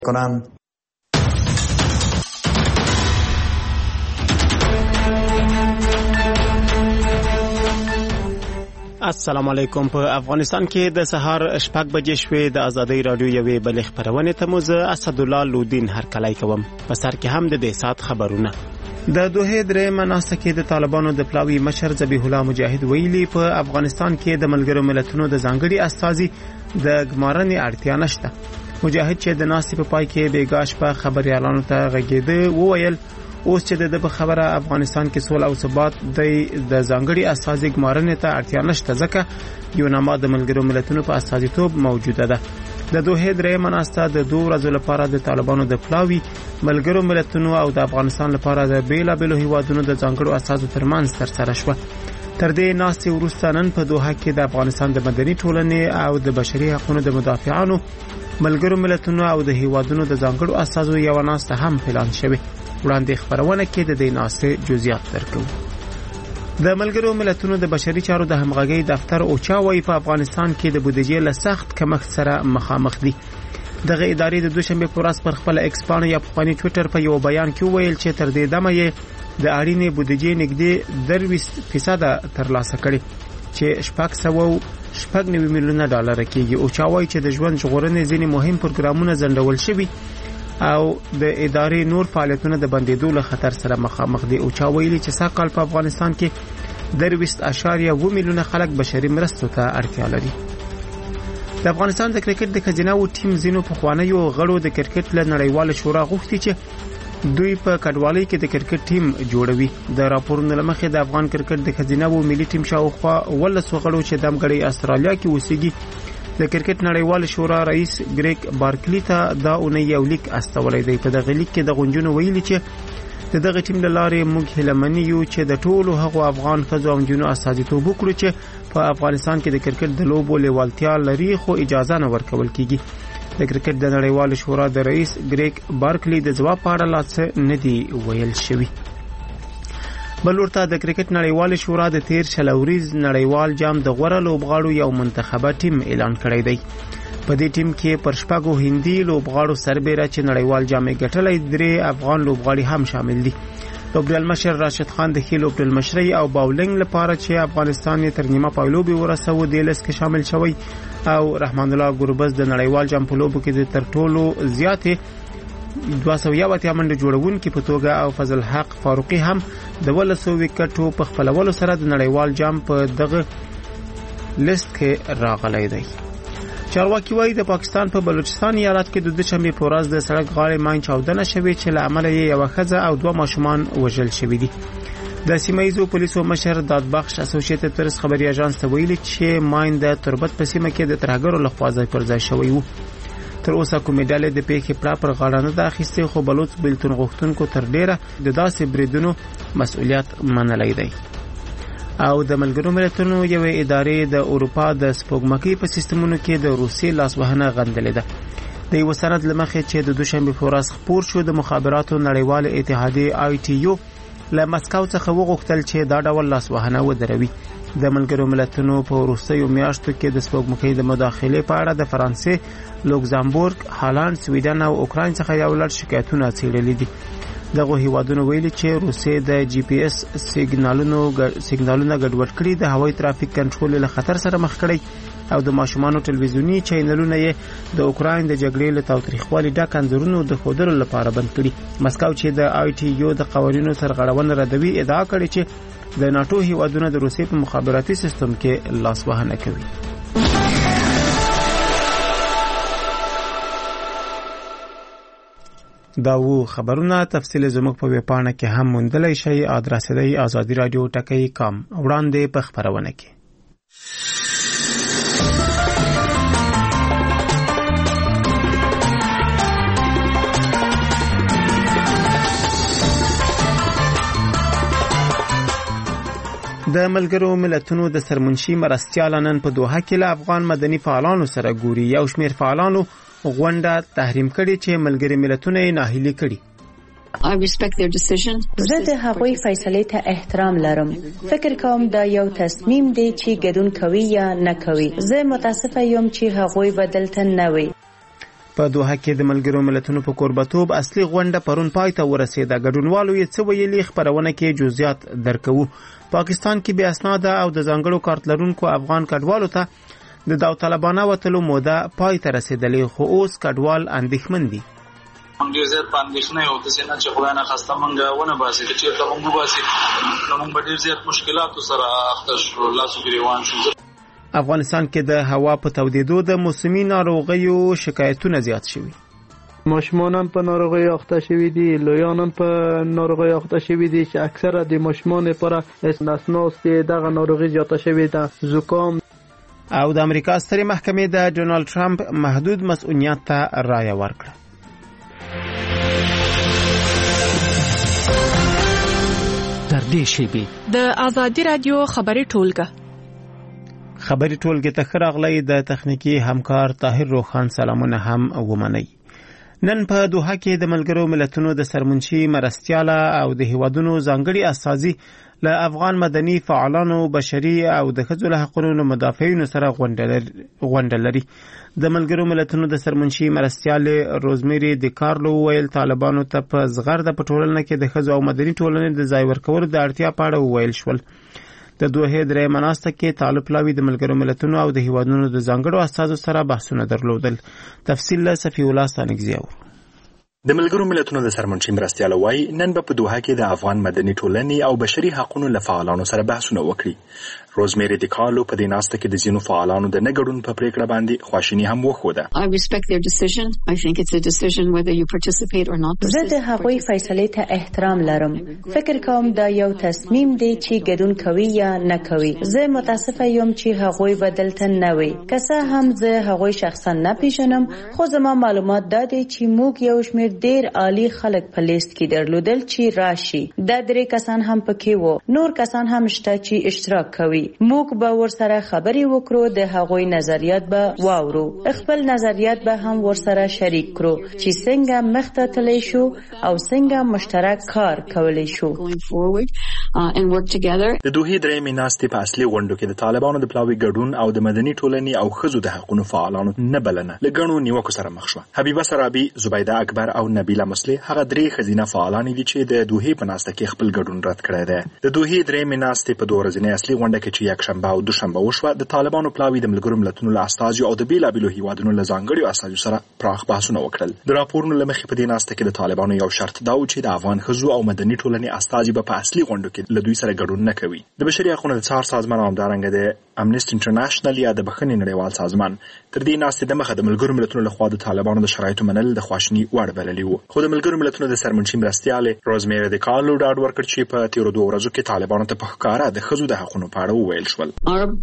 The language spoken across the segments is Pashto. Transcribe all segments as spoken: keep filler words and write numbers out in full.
کنند. السلام علیکم. په افغانستان کې د سهار شپږ بجې شوې. د ازادۍ رادیو یوې بلې خپرونې ته مو زه اسدالله لودین هرکلی کوم. په سر کې هم د دې ساعت خبرونه. د دوحې درېیمه ناسته کې د طالبانو د پلاوي مشر ذبیح الله مجاهد ویلي په افغانستان کې د ملګرو ملتونو د ځانګړي استازي د ګمارنې اړتیا نشته. مجاهد چې د ناستې په پای کې بیګا شپه خبريالانو ته غږېده وویل اوس چې د خبره افغانستان کې سوله او ثبات د ځانګړي استازي ګمارنې ته اړتیا نشته ځکه یو نامه د ملګرو ملتونو په استازیتوب موجوده ده. د دوحې درېیمه ناسته د دوه ورځو لپاره د طالبانو د پلاوي ملګرو ملتونو او د افغانستان لپاره د بیلابېلو هیوادونو د ځانګړو استازو ترمنځ ترسره شوه. تر دې ناستې وروسته نن په دوحه کې د افغانستان د مدني ټولنې او د بشري حقوقو د مدافعانو ملګرو ملتونو او د هیوادونو د ځانګړو استازو یو ناسته هم اعلان شوه. وړاندې خبرونه کې د دې ناستې جزئیات درکو. د ملګرو ملتونو د بشري چارو د همغږي دفتر اوچا وايي په افغانستان کې د بودیجې له سخت کمښت سره مخامخ دي. دغه ادارې د دوشنبه په ورځ پر خپل ایکس پاڼه یا په ټوئیټر په یو بیان کې ویل چې تر دې دمه یې د اړینې بودیجې نږدې درویشت فیصد ترلاسه کړي چې شپږ سوه شپږ نوي میلیونه ډالر کېږي. اوچا وايي چې د ژوند ژغورنې ځینې مهم پروګرامونه ځنډول شوي او د ادارې نور فعالیتونه د بندیدو له خطر سره مخامخ دي. اوچا ویلي چې ساکال په افغانستان کې درویشت اشاریه اووه میلیونه خلک بشري مرستو ته اړتیا لري. د افغانستان د کرکټ د خزینه او ټیم زینو په خوانیو غړو د کرکټ له نړیوال شورا غوښتي چې دوی په کډوالۍ کې د کرکټ ټیم جوړوي. د راپورونو لمخې د افغان کرکټ د خزینه او ملي ټیم شاوخوا ولس غړو چې دمګړی استرالیا کې اوسېږي د کرکټ نړیوال شورا رئیس ګریګ بارکلی ته دا اونۍ یو لیک استولې دی. په دغه لیک کې د غونډونو ویلي چې د دغه ټیم د لارې موږ هیلمنی یو چې د ټولو هغو افغان ښځو او نجونو استازیتوب وکړو چې په افغانستان کې د کرکټ د لوبو لیوالتیا لري خو اجازه نه ورکول کیږي. د کرکټ د نړیوال شورا د رئیس ګریګ بارکلی د ځواب په اړه لا څه نه دی ویل شوی. بل ورته د کرکټ نړیوال شورا د تیر شلوريز نړیوال جام د غوړه لوبغاړو یو منتخبه ټیم اعلان کړی دی. په دې ټیم کې پر شپږو هندي لوبغاړو سربېره چې نړیوال جام یې ګټلی درې افغان لوبغاړي هم شامل دي. لوبډل مشر راشد خان د ښي لوبډل مشرۍ او باولینګ لپاره چې افغانستان یې تر نیمه پای لوبې ورسوه د لیست کې شامل شوی او رحمان الله ګوربز د نړیوال جام په لوبو کې د تر ټولو زیاتې دوه سوه یو اتیا منډه جوړونکي په توګه او فضل حق فاروقي هم د ولسو وکټو په خپلولو سره د نړیوال جام په دغه لیست کې راغلی دی. چارواکي وايي د پاکستان په بلوچستان ایالت کې د دوشنبه په ورځ د سړک غاړې ماین چاودنه شوې چې له امله یې یو ښځه او دوه ماشومان وژل شوي دي. د سیمایي پولیسو مشر دادبخش اسوسییټډ پریس خبري اژانس ته ویلي چې ماین د تربت په سیمه کې د ترهګرو لخوا ځای پر ځای شوی وو. تر اوسه کومې ډلې د پیښې پړه پر غاړه نه ده اخیستې خو بلوچ بیلتون غوښتونکو تر ډیره د داسې بریدونو مسؤلیت منلی دی. او د ملګرو ملتونو یوې ادارې د اروپا د سپوږمکۍ په سیستمونو کې د روسي لاسوهنه غندلې ده. د یو سند لمخې چې د دوشنبه په ورځ خپور شو د مخابراتو نړیوال اتحادیه آی ټي یو له مسکو څخه وغوښتل چې دا ډول لاسوهنه ودروي. د ملګرو ملتونو په وروستیو میاشتو کې د سپوږمکۍ د مداخلې په اړه د فرانسې، لوکزامبورګ، هالند، سویډن او اوکراین څخه یو لړ شکایتونه څېړلي دي. دغه هیوادونو ویلي چې روسیې د جی پی اس سیګنالونو سیګنالونه ګډوډ کړي، د هوایي ترافیک کنټرول له خطر سره مخ کړي او د ماشومانو ټلویزیونی چینلونه یې د اوکراین د جګړې له تاوتریخوالي ډک انځورونو د ښودلو لپاره بند کړي. مسکو چې د آی ټي یو د قوانینو سرغړونه ردوي ادعا کړې چې د ناتو هیوادونه د روسیې په مخابراتي سیستم کې لاسوهنه کوي. دا وو خبرونه تفصیل زموږ په ویب پاڼه کې هم موندلای شئ. ادرس دی آزادی رادیو ټکی کام. وړاندې په خبرونه کې د ملګرو ملتونو د سرمنشي مرستیال نن په دوحه کې له افغان مدني فعالانو سره ګوري. یو شمېر فعالانو غونډه تحریم کړي چې ملګري ملتونه یې ناهیلي کړي. زه د هغوی فیصلې ته احترام لرم. فکر کوم دا یو تصمیم دی چې ګډون کوي یا نه کوي. زه متاسفه یم چې هغوی بدلته نه وي. په دوحه کې د ملګرو ملتونو په کوربتوب اصلي غونډه پرون پای ته ورسېده. ګډونوالو یې څه ویلي خپرونه کې جزئیات درکوو. پاکستان کې بې اسناده او د ځانګړو کارت لرونکو افغان کډوالو ته د داوطلبانه وتلو موده پای ته رسېدلې، خو اوس کډوال اندېښمن دي. ډېر زیات په اندېښنه یو داسې نه چې خدای ناخواسته موږ ونه باسي، که چېرته موږ وباسي نو موږ به ډېر زیات مشکلاتو سره اخته شو، لاسو ګرېوان شو. افغانستان کې د هوا په تودېدو د موسمي ناروغیو شکایتونه زیات شوي. ماشومان هم په ناروغۍ اخته شوي دي، لویان هم په ناروغۍ اخته شوي دي چې اکثره د ماشومان لپاره نسناستې دغه ناروغي زیاته شوې ده، زکام. او د امریکا سترې محکمې د ډونالد ټرمپ محدود مسؤلیت ته رایه ورکړه. تر دې شیبې د ازادي رادیو خبري ټولګه خبري ټولګه ته راغلی د تخنیکی همکار طاهر روخان سلامونه هم ومني. نن په دوحه کې د ملګرو ملتونو د سرمنشي مرستیاله او د هیوادونو ځانګړي استازي له افغان مدني فعالانو، بشري او د ښځو له حقوقو مدافعینو سره غونډه لري. د ملګرو ملتونو د سرمنشي مرستیاله روزمیری د کارلو ویل طالبانو ته په زغرده په ټولنه کې د ښځو او مدني ټولنې د ځای ورکولو د اړتیا په اړه ویل شول. د دوحې درې مناسته کې طالب لاوی د ملګرو ملتونو او د هیوادونو د ځانګړو استازو سره بحثونه درلودل. تفصیل له صفی الله ستانګزی او د ملګرو ملتونو د سرمنشي مرستیاله وای نن په دوحه کې د افغان مدني ټولنې او بشري حقوقو لفعالانو سره بحثونه وکړي. روزمیری د کارلو په دې ناسته کې د ځینو فعالانو د نګړون په پریکړه باندې خواشینی هم وښوده. I respect their decision. I think it's a decision whether you participate or not. زه د هغوی فیصله ته احترام لرم. فکر کوم دا یو تصمیم دی چې ګډون کوي یا نه کوي. زه متاسفه یم چې هغوی بدلته نه وي. که څه هم زه هغوی شخصا نه پیژنم، خو زما معلومات دا دي چې موږ یو شمېر ډېر عالی خلک په لیست کې درلودل چې راشي. دا درې کسان هم پکې وو. نور کسان هم شته چې اشتراک کوي. موږ به ورسره خبرې وکړو، د هغوی نظریات به واورو، خپل نظریات به هم ورسره شریک کړو چې څنګه مخته تللی شو او څنګه مشترک کار کولی شو. د دوحې درېیمې ناستې په اصلي غونډو کې د طالبانو د پلاوي ګډون او د مدني ټولنې او ښځو د حقوقو فعالانو نه بلنه له ګڼو نیوکو سره مخ شوه. حبیبه سرابي، زبیده اکبر او نبیله مسلح هغه درې ښځینه فعالانې دي چې د دوحې په ناسته کې خپل ګډون رد کړی دی. د دوحې درېیمې ناستې په دوه ورځنۍ اصلي غونډه کې چې یکشنبه او دوشنبه وشوه، د طالبانو پلاوي د ملګرو ملتونو له استازو او د بیلابیلو هیوادونو له ځانګړو استازو سره پراخ بحثونه وکړل. د راپورونو له مخې په دې ناسته کې د طالبانو یو شرط دا و چې د افغان ښځو او مدني ټولنې استازي به په اصلي غونډو کې له دوی سره ګډون نه کوي. د بشري حقوقو د څار سازمان او همدارنګه د امنیسټي انټرنیشنل یا د بخښنې نړیوال سازمان تر دې ناستې دمخه د ملګرو ملتونو لخوا د طالبانو د شرایطو منل د خواشیني وړ بللي وو. خو د ملګرو ملتونو د سرمنشي مرستیالې روزمیری د کارلو ډاډ ورکړ چې په تیرو دوه ورځو کې طالبانو ته په ښکاره د ښځو د حقوقو په اړه وویل شول.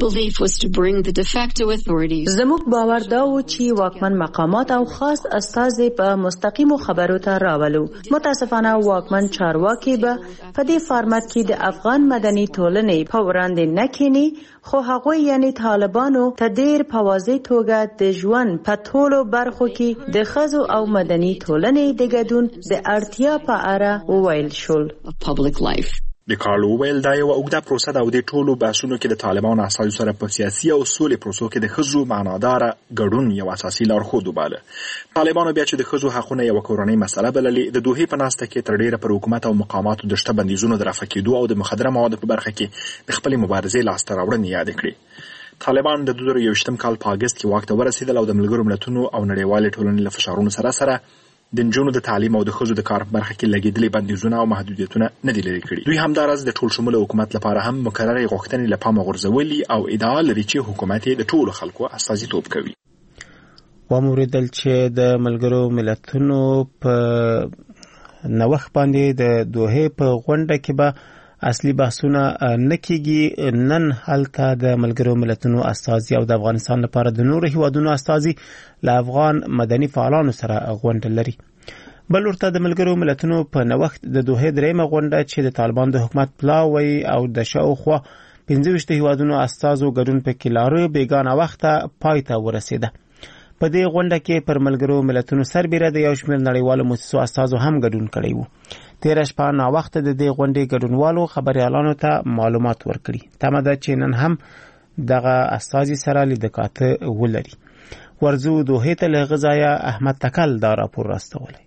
زموږ باور دا و چې واکمن مقامات او خاص استازي په مستقیمو خبرو ته راولو. متاسفانه واکمن چارواکي به په دې فارمت کې د افغان مدني ټولنې په وړاندې نه کینی، خو هغوی یعنی طالبانو ته ډېر په واضح توګه د ژوند په ټولو برخو کې د ښځو او مدني ټولنې د ګډون د اړتیا په اړه وویل شول. د کارلو ویل دا یو اوږده پروسه ده او د ټولو بحثونو کې د طالبانو استازو سره په سیاسي او سولې پروسو کې د ښځو معناداره ګډون یو اساسي لارښود وباله. طالبانو بیا چې د ښځو حقونه یوه کورنۍ مسله بللې، د دوحې په ناسته کې تر ډېره پر حکومت او مقاماتو د شته بندیزونو د رفع کېدو او د مخدره موادو په برخه کې د خپلې مبارزې لاسته راوړنې یادې کړې. طالبان د دوه زره یوویشتم کال په اګست کې واک ته ورسېدل او د ملګرو ملتونو او نړیوالې ټولنې له فشارونو سره سره د نجونو د تعلیم او د ښځو د کار په برخه کې لګېدلې بندیزونه او محدودیتونه نه دي لرې کړي. دوی همداراز د ټول شموله حکومت لپاره هم مکررې غوښتنې له پامه غورځولي او ادعا لري چې حکومت یې د ټولو خلکو استازیتوب کوي. وموریدل چې د ملګرو ملتونو په نوښت باندې د دوحې په غونډه کې به اصلي بحثونه نه کېږي. نن هلته د ملګرو ملتونو استازي او د افغانستان لپاره د نورو هیوادونو استازي له افغان مدني فعالانو سره غونډه لري. بل ورته د ملګرو ملتونو په نوښت د دوحې درېیمه غونډه چې د طالبان د حکومت پلاوی او د شاوخوا پنځه ویشت هیوادونو استازو ګډون پکې لاره بیګانه وخته پای ته ورسېده. په دې غونډه کې پر ملګرو ملتونو سربېره د یو شمېر نړیوالو مؤسسو استازو هم ګډون کړی وو. تیره شپه ناوخته د دې غونډې ګډونوالو خبريالانو ته معلومات ورکړي. تمه ده چې نن هم دغه استازي سره لیدکاته ولري. ورزو دوه ته له غزایا احمد تکل دا راپور راستولی.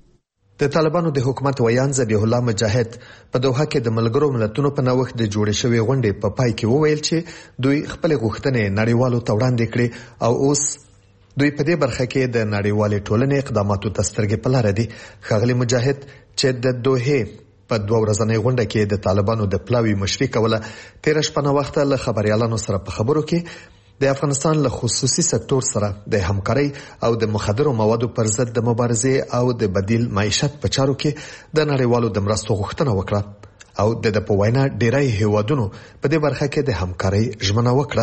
د طالبانو د حکومت ویان ذبیح الله مجاهد په دوحه کې د ملګرو ملتونو په نوښت د جوړې شوې غونډې په پای کې وویل چې دوی خپل غوښتنې نړیوالو ته وړاندې کړې او اوس دوی په دې برخه کې د نړیوالې ټولنې اقداماتو ته سترګې په لاره دي. ښاغلي مجاهد چې د دوحه په دوه ورځنۍ غونډه کې د طالبانو د پلاوي مشري کوله، تیر شپه نه وخت له خبريالانو سره په خبرو کې د افغانستان له خصوصي سکتور سره د همکارۍ او د مخدرو موادو پر ضد د مبارزې او د بدیل معیشت په چارو کې د نړیوالو د مرستو غوښتنه وکړه او د د په وینا ډیری هیوادونو په دې برخه کې د همکارۍ ژمنه وکړه.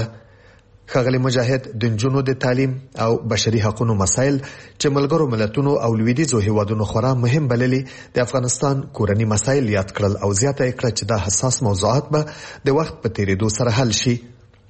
ښاغلي مجاهد د نجونو د تعلیم او بشري حقوقو مسایل چې ملګرو ملتونو او لویدیځو هیوادونو خورا مهم بللي د افغانستان کورنی مسایل یاد کړل او زیاته کړه چې دا حساس موضوعات به د وخت په تیریدو سره حل شي.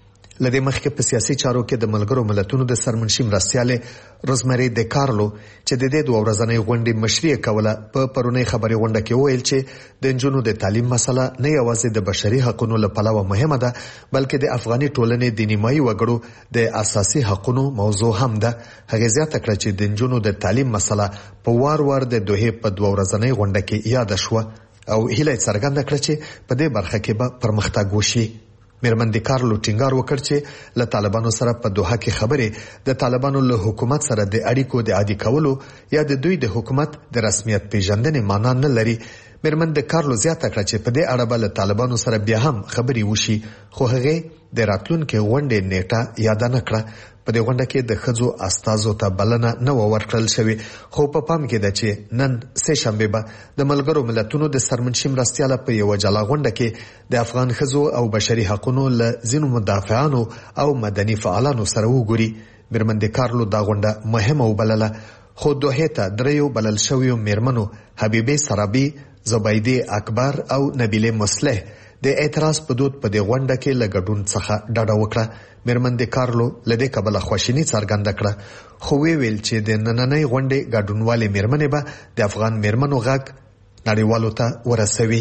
لدې مخکې په سیاسي چارو کې د ملګرو ملتونو د سرمنشي مرستیاله روزمری د کارلو چې د دې دوه ورځنۍ غونډې مشري کوله په پرونی خبري غونډه کې ویل چې د نجونو د تعلیم مسله نه یوازې د بشري حقوقو لپاره مهمه ده بلکې د افغاني ټولنې د نیمایي وګړو د اساسي حقوقو موضوع هم ده. هغه زیاته کړه چې د نجونو د تعلیم مسله په وار وار د دوه په دوه ورځنۍ غونډه کې یاد شوه او هیله څرګنده کړه چې په دې برخه کې به پرمختګ وشي. میرمن د کارلو ټینګار وکړ چې له طالبانو سره په دوحه کې خبرې د طالبانو له حکومت سره د اړیکو د عادي کولو یا د دوی د حکومت د رسمیت پیژندنې معنا نه لري. میرمن د کارلو زیاته کړه چې په دې اړه به له طالبانو سره بیا هم خبرې وشي، خو هغه د راتلونکي غونډې نیټه یاد نه کړه. په دې غونډه کې د ښځو استازو ته بلنه نه ورکړل شوې، خو په پام کې ده چې نن سه شنبه به د ملګرو ملتونو د سرمنشي مرستیاله په یو جلا غونډه کې د افغان ښځو او بشري حقوقو له ځینو مدافعانو او مدني فعالانو سره وګوري. میرمن د کارلو دا غونډه مهمه وبلله، خو دوحه ته دریو بلل شویو میرمنو حبیبه سرابي، زبیده اکبر او نبیله مصلح د اعتراض په دود په دې غونډه کې لګډون څخه ډډه وکړه. میرمن د کارلو لدې کبله خوشینی څرګنده کړه، خو وی ویل چې د نننۍ غونډې ګډونوالې میرمنې به د افغان میرمنو غږ نړیوالو ته ورسوي.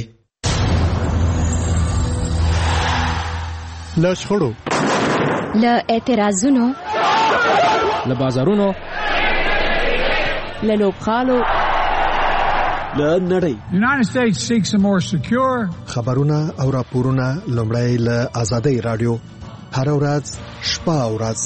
له شخړو، له اعتراضونو، له بازارونو، له لوبغالو، له نړۍ. United States seeks a more secure. خبرونه او راپورونه لومړی له آزادۍ رادیو هر ورځ شپه او ورځ.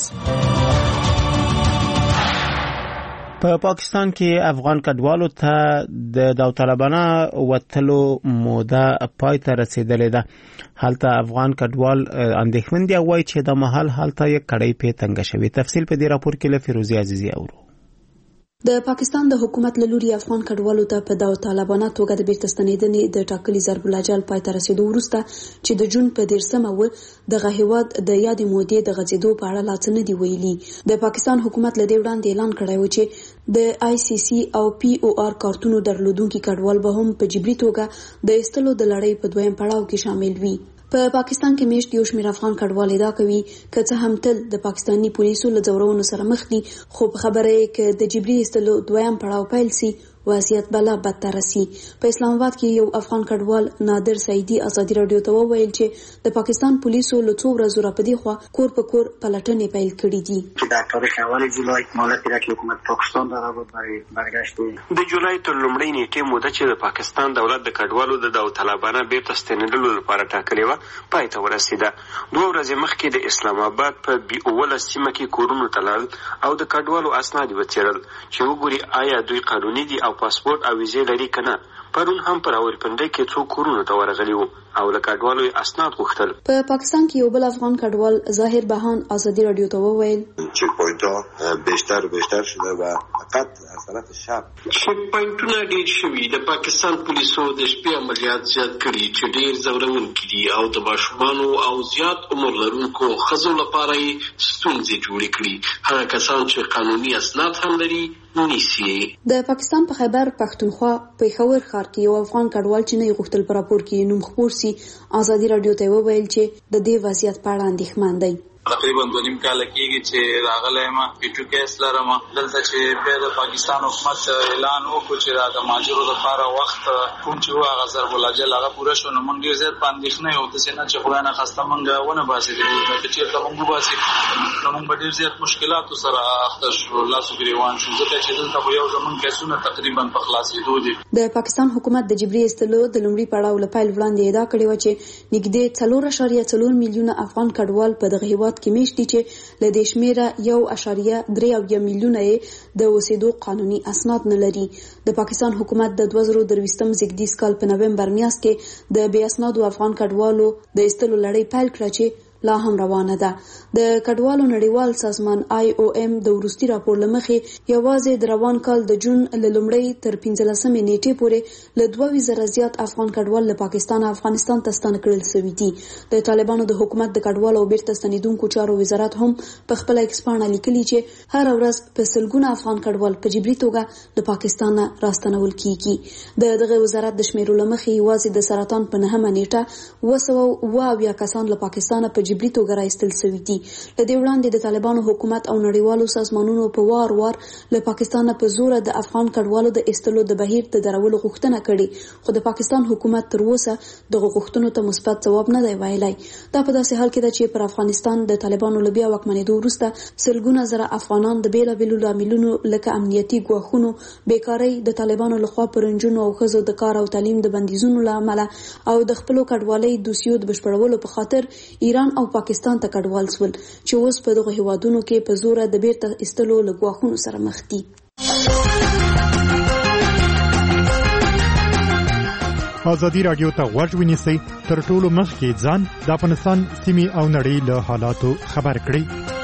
په پاکستان کې افغان کډوالو ته د داوطلبانه وتلو موده پای ته رسیدلې ده. هلته افغان کډوال اندېښمن دي او وايي چې د محل هلته یې کړۍ په تنګ شوی. تفصیل په دې راپور کې له فیروزي عزیزي اورو. د پاکستان د حکومت له لوري افغان کډوالو ته په داوطلبانه توګه د بیرته ستنېدنې د ټاکلي ضرب الاجل پای ته رسیدو وروسته چې د جون په دیرشمه و دغه هیواد د یادې مودې د غځېدو په اړه لا څه نه دي ویلي. د پاکستان حکومت له دې وړاندې اعلان کړی و چې د آی سی سی او پی او آر کارتونو درلودونکي کډوال به هم په جبري توګه د ایستلو د لړۍ په دویم پړاو کې شامل وي. په پا پاکستان کې میشت یو شمېر افغان کډوال ادعا کوي که څه هم تل د پاکستاني پولیسو له ځورونو سره مخ دي، خو په خبره یې که د جبري ایستلو دویم پړاو پیل سي وضعیت بلا بدتر رسی. په اسلام آباد کې یو افغان کډوال نادر سعیدی ازادي رادیو ته وویل چې د پاکستان پولیسو له څو ورځې راپدې خوا کور په کور پلټنې پیل کړې دي. در تاریخ اول جولای مهلتی را که حکومت پاکستان داده بود برای برگشت د جولای تر لومړۍ نیټې موده چې د پاکستان دولت د کډوالو د داوطلبانه بیرته ستنېدلو لپاره ټاکلې وه پای ته ورسېده. دوه ورځې مخکې د اسلام آباد په بي اوولس سیمه کې کورونو ته لاړل او د کډوالو اسناد یې وڅېړل چې وګوري آیا دوی قانوني دي او پاسپورت او ویزې لري که نه. پرون هم پر راولپنډۍ کې څو کورونو ته ورغلي وو او له کډوالو یې اسناد غوښتل. په پاکستان کې یو بل افغان کډوال ظاهر بهان ازادي رادیو ته وویل چک پوینټونه بیشتر بیشتر شده و فقط از طرف شب چک پوینټونه ډېر شوي. د پاکستان پولیسو د شپې عملیات زیات کړي چې ډېر ځورونکي دي او د ماشومانو او زیات عمر لرونکو ښځو لپاره یې ستونزې جوړې کړي. هغه کسان چې قانوني اسناد هم لري نیسي. د پاکستان په خیبر پښتونخوا پېښور ښار کې یو افغان کډوال چې نه غوښتل پر راپور کې نوم خپور سي ازادي رادیو ته وویل چې د دې وضعیت په اړه اندېښمن دی. تقریبا دوه نیم کال کېږي چې راغلی یم پیټو کیس لرم دلته چې بیا د پاکستان حکومت اعلان وکړو چې دا د مهاجرو لپاره وخت کوم چې و هغه ضرب الاجل هغه پوره شو نو موږ ډېر زیات په اندېښنه یو داسې نه چې خدای نخواسته موږ ونه باسي که چېرته موږ وباسي نو موږ به ډېر زیات مشکلاتو سره اخته شو لاسو ګرېوان شو ځکه چې دلته خو یو زموږ کیسونه تقریبا په خلاصېدو دي. د پاکستان حکومت د جبري ایستلو د لومړي پړاو له پیل وړاندې ادعا کړې وه چې نږدې څلور اعشاریه څلور میلیونه افغان کډوال په دغه هېواد کې میشت دي چې له دې شمېره یو اعشاریه درې اویا میلیونه یې د اوسېدو قانوني اسناد نه لري. د پاکستان حکومت د دوه زره درویشتم زېږدیز کال په نومبر میاشت کې د بې اسنادو افغان کډوالو د ایستلو لړۍ پیل کړه چې لا هم روانه ده. د کډوالو نړیوال سازمان آی او ایم د وروستي راپور لمخې یوازې د روان کال د جون له لومړۍ تر پنځلسمې نیټې پورې له دوه زره زیات افغان کډوال له پاکستان افغانستان ته ستانه کړل شوي دي. د طالبانو د حکومت د کډوالو او بیرته ستنېدونکو چارو وزارت هم په خپله اکسپاڼه لیکلي چې هره ورځ په سلګونه افغان کډوال په جبري توګه له پاکستان راستنول کیږي. د دغه وزارت د شمیرو لمخې یوازې د سرطان په نهمه نیټه اوه سوه اوه اویا کسان له پاکستانه په جبري توګه راایستل شوي دي. له دې وړاندې د طالبانو حکومت او نړیوالو سازمانونو په وار وار له پاکستانه په زوره د افغان کډوالو د ایستلو د بهیر د درولو غوښتنه کړې خو د پاکستان حکومت تر اوسه دغه غوښتنو ته مثبت ځواب نه دی ویلی. دا په داسې حال کې ده چې پر افغانستان د طالبانو له بیا واکمنېدو وروسته سلګونه زره افغانان د بېلابېلو لاملونو لکه امنیتي ګواښونو، بیکارۍ، د طالبانو لخوا پر نجونو او ښځو د کار او تعلیم د بندیزونو له امله او د خپلو کډوالۍ دوسیو د بشپړولو په خاطر ایران او پاکستان ته کډوال شول چې اوس په دغه هیوادونو کې په زوره د بیرته ایستلو له ګواښونو سره مخ دي. ازادي راډیو ته غوږ ونیسئ تر ټولو مخکې ځان د افغانستان سیمې او نړۍ له حالاتو خبر کړئ.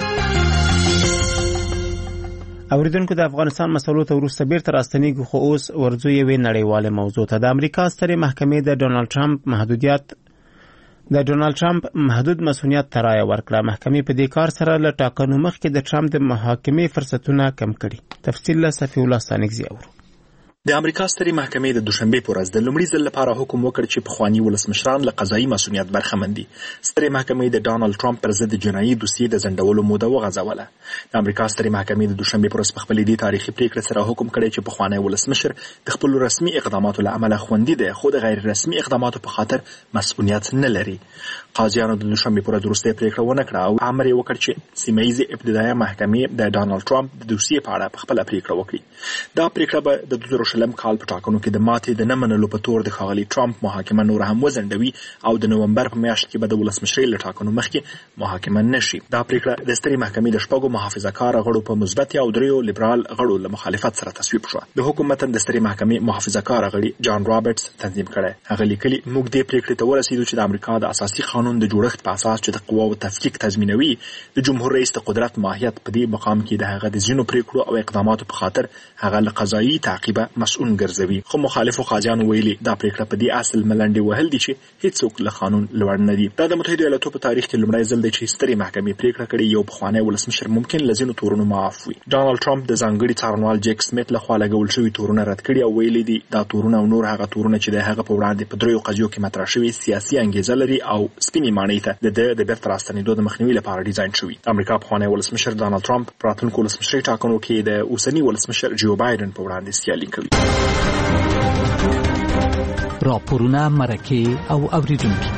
اوریدونکو د افغانستان مسلو ته وروسته بیرته راستنیږو خو اوس ورځو یوې نړیوالې موضوع ته. د امریکا سترې محکمې د ډونالډ ټرمپ محدودیت د ډونالډ ټرمپ محدود مسؤلیت ته رایه ورکړه. محکمې په دې کار سره له ټاکنو مخکې د ټرمپ د محاکمې فرصتونه کم کړي. تفصیل له صفي الله ستانکزي اورو. د امریکا سترې محکمې د دوشنبه په ورځ د لومړي ځل لپاره حکم وکړ چې پخواني ولسمشران له قضایي مسؤلیت برخمن دي. سترې محکمې د ډونالډ ټرمپ پر ضد جنایي دوسیې د ځنډولو موده وغځوله. د امریکا سترې محکمې د دوشنبه په ورځ په خپلې دې تاریخي پریکړې سره حکم کړی چې پخوانی ولسمشر د خپلو رسمي اقداماتو له امله خوندي دی خو د غیر رسمي اقداماتو په خاطر مسؤلیت نه لري. قاضیانو د دوشنبه په ورځ وروستۍ پریکړه ونه کړه او امر یې وکړ چې سیمه ییزې ابتدایي محکمې د ډونالډ ټرمپ د دوسیې په اړه په خپله پریکړه وکړي. دا پریکړه به د دوه زره شلم کال په ټاکنو کې د ماتې د نه منلو په تور د ښاغلي ټرمپ محاکمه نور هم وځنډوي او د نومبر په میاشت کې به د ولسمشرۍ له ټاکنو مخکې محاکمه نشي. دا پریکړه د سترې محکمې د شپږو محافظه‌کاره غړو په مثبت او دریو لیبرال غړو له مخالفت سره تصویب شوه. د حکم متن د سترې محکمې محافظه‌کاره غړي جان رابرټس تنظیم کړی. هغه لیکلي موږ دې پریکړې ته ورسېدو چې د امریکا د اساسي قانون د جوړښت په اساس چې د قواو تفکیک تضمینوي د جمهور رئیس د قدرت ماهیت په دې مقام کې د هغه د ځینو پریکړو او اقداماتو په خاطر هغه له قضایي تعقیبه مسؤل ګرځوي. خو مخالفو قاضیانو ویلي دا پریکړه په دې اصل ملنډې وهل دي چې هیڅوک له قانون لوړ نه دي. دا د متحده ایالاتو په تاریخ کې لومړی ځل دی چې سترې محکمې پریکړه کړې یو پخوانی ولسمشر ممکن له ځینو تورونو معاف وي. ډونالډ ټرمپ د ځانګړي څارنوال جیک سمیت لخوا لګول شوي تورونه رد کړي او ویلي دي دا تورونه او نور هغه تورونه چې د هغه په وړاندې په دریو قضیو کې مطرح شوي سیاسي انګیزه لري او سپینې ماڼۍ ته د د بیرته راستنېدو د مخنیوي لپاره ډیزاین شوي. د امریکا پخوانی ولسمشر ډونالډ ټرمپ په راتلونکو ولسمشرۍ ټاکنو کې د اوسني ولسمشر جو بایدن په وړاندې سیالي کوي. راپورونه مرکه او اوریدونکو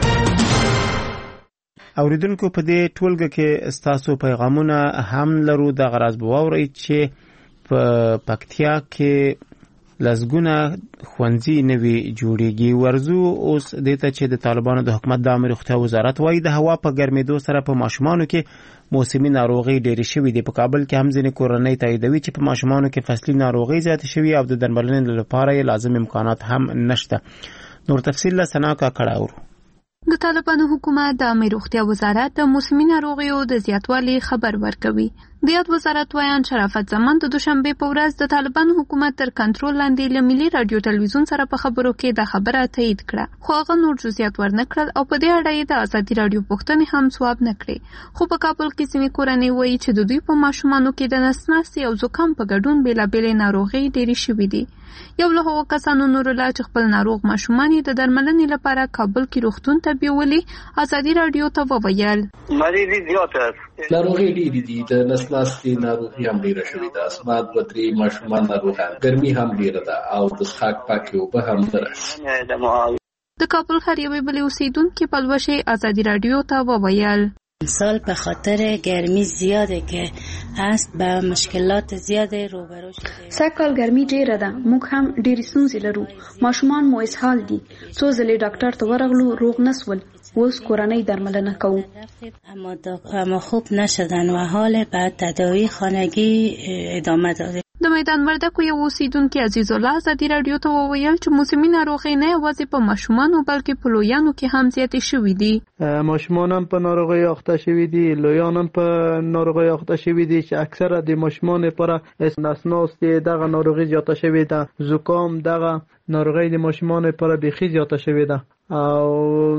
اوریدونکو په دې ټولګه کې ستاسو پیغامونه هم لرو. د غرض بووري چې په پکتیا کې لزګونه خوندزي نوي جوړيږي. ورزو اوس دته چې د طالبانو د حکومت د امر روغتیا وزارت وايي د هوا په ګرمېدو سره په ماشومانو کې موسمي ناروغي ډېرې شوې دي. په کابل کې هم ځینې کورنۍ تاییدوي چې په ماشومانو کې فصلي ناروغي زیاتې شوې او د درملنې لپاره یې لازم امکانات هم نشته. نور تفصیل له سنا کا کړهور. د طالبانو حکومت د عامه روغتیا وزارت د موسمي ناروغیو د زیاتوالي خبر ورکوي. د یاد وزارت ویان شرافت زمان د دوشنبه په ورځ د طالبان حکومت تر کنټرول لاندې له ملي رادیو تلویزیون سره په خبرو کې د خبره تایید کړه، خو هغه نور جزئیات ورنکړل او په دې اړه یې د ازادي رادیو پوښتنې هم ځواب نه کړې. خو په کابل کې ځینې کورنۍ وایي چې د دوی په ماشومانو کې د نس ناستې او زکام په ګډون بېلابېلې ناروغۍ ډېرې شوې دي. یو له هغو کسانو نورالله چې خپل ناروغ ماشومان یې د درملنې لپاره کابل کې روغتون ته بیولي، ازادي رادیو ته وویل مریضي زیاته است، ناروغي ډېرې دي، د نس ناستې ناروغي هم ډېره شوې ده، اسمات دوه درې ماشومان ناروغان، ګرمي هم ډېره ده او د څښاک پاکې اوبه هم نه راځي. د کابل ښار یوې بلې اوسیدونکې پلوشې ازادي رادیو ته وویل سال به خاطر گرمی زیاده که هست به مشکلات زیاده روبرو شده. سږکال ګرمي ډیره ده، موږ هم ډېرې ستونزې لرو، ماشومان مو اسهال دي، څو ځلې ډاکټر ته ورغلو روغ نسول، اوس کورنۍ درملنه کوو اما اما خوب نشدن و حال بعد تداوی خانگی ادامه داده. د میدان وردګو یو اوسیدونکي عزیز الله ازادي رادیو ته وویل چې موسمي ناروغۍ نه یوازې په ماشومانو بلکې په لویانو کې هم زیاتې شوې دي. ماشومان هم په ناروغۍ اخته شوي دي، لویان هم په ناروغۍ اخته شوي دي چې اکثره د ماشومان لپاره نس ناستې دغه ناروغي زیاته شوې ده، زکام دغه ناروغۍ د ماشومان لپاره بیخي زیاته شوې ده او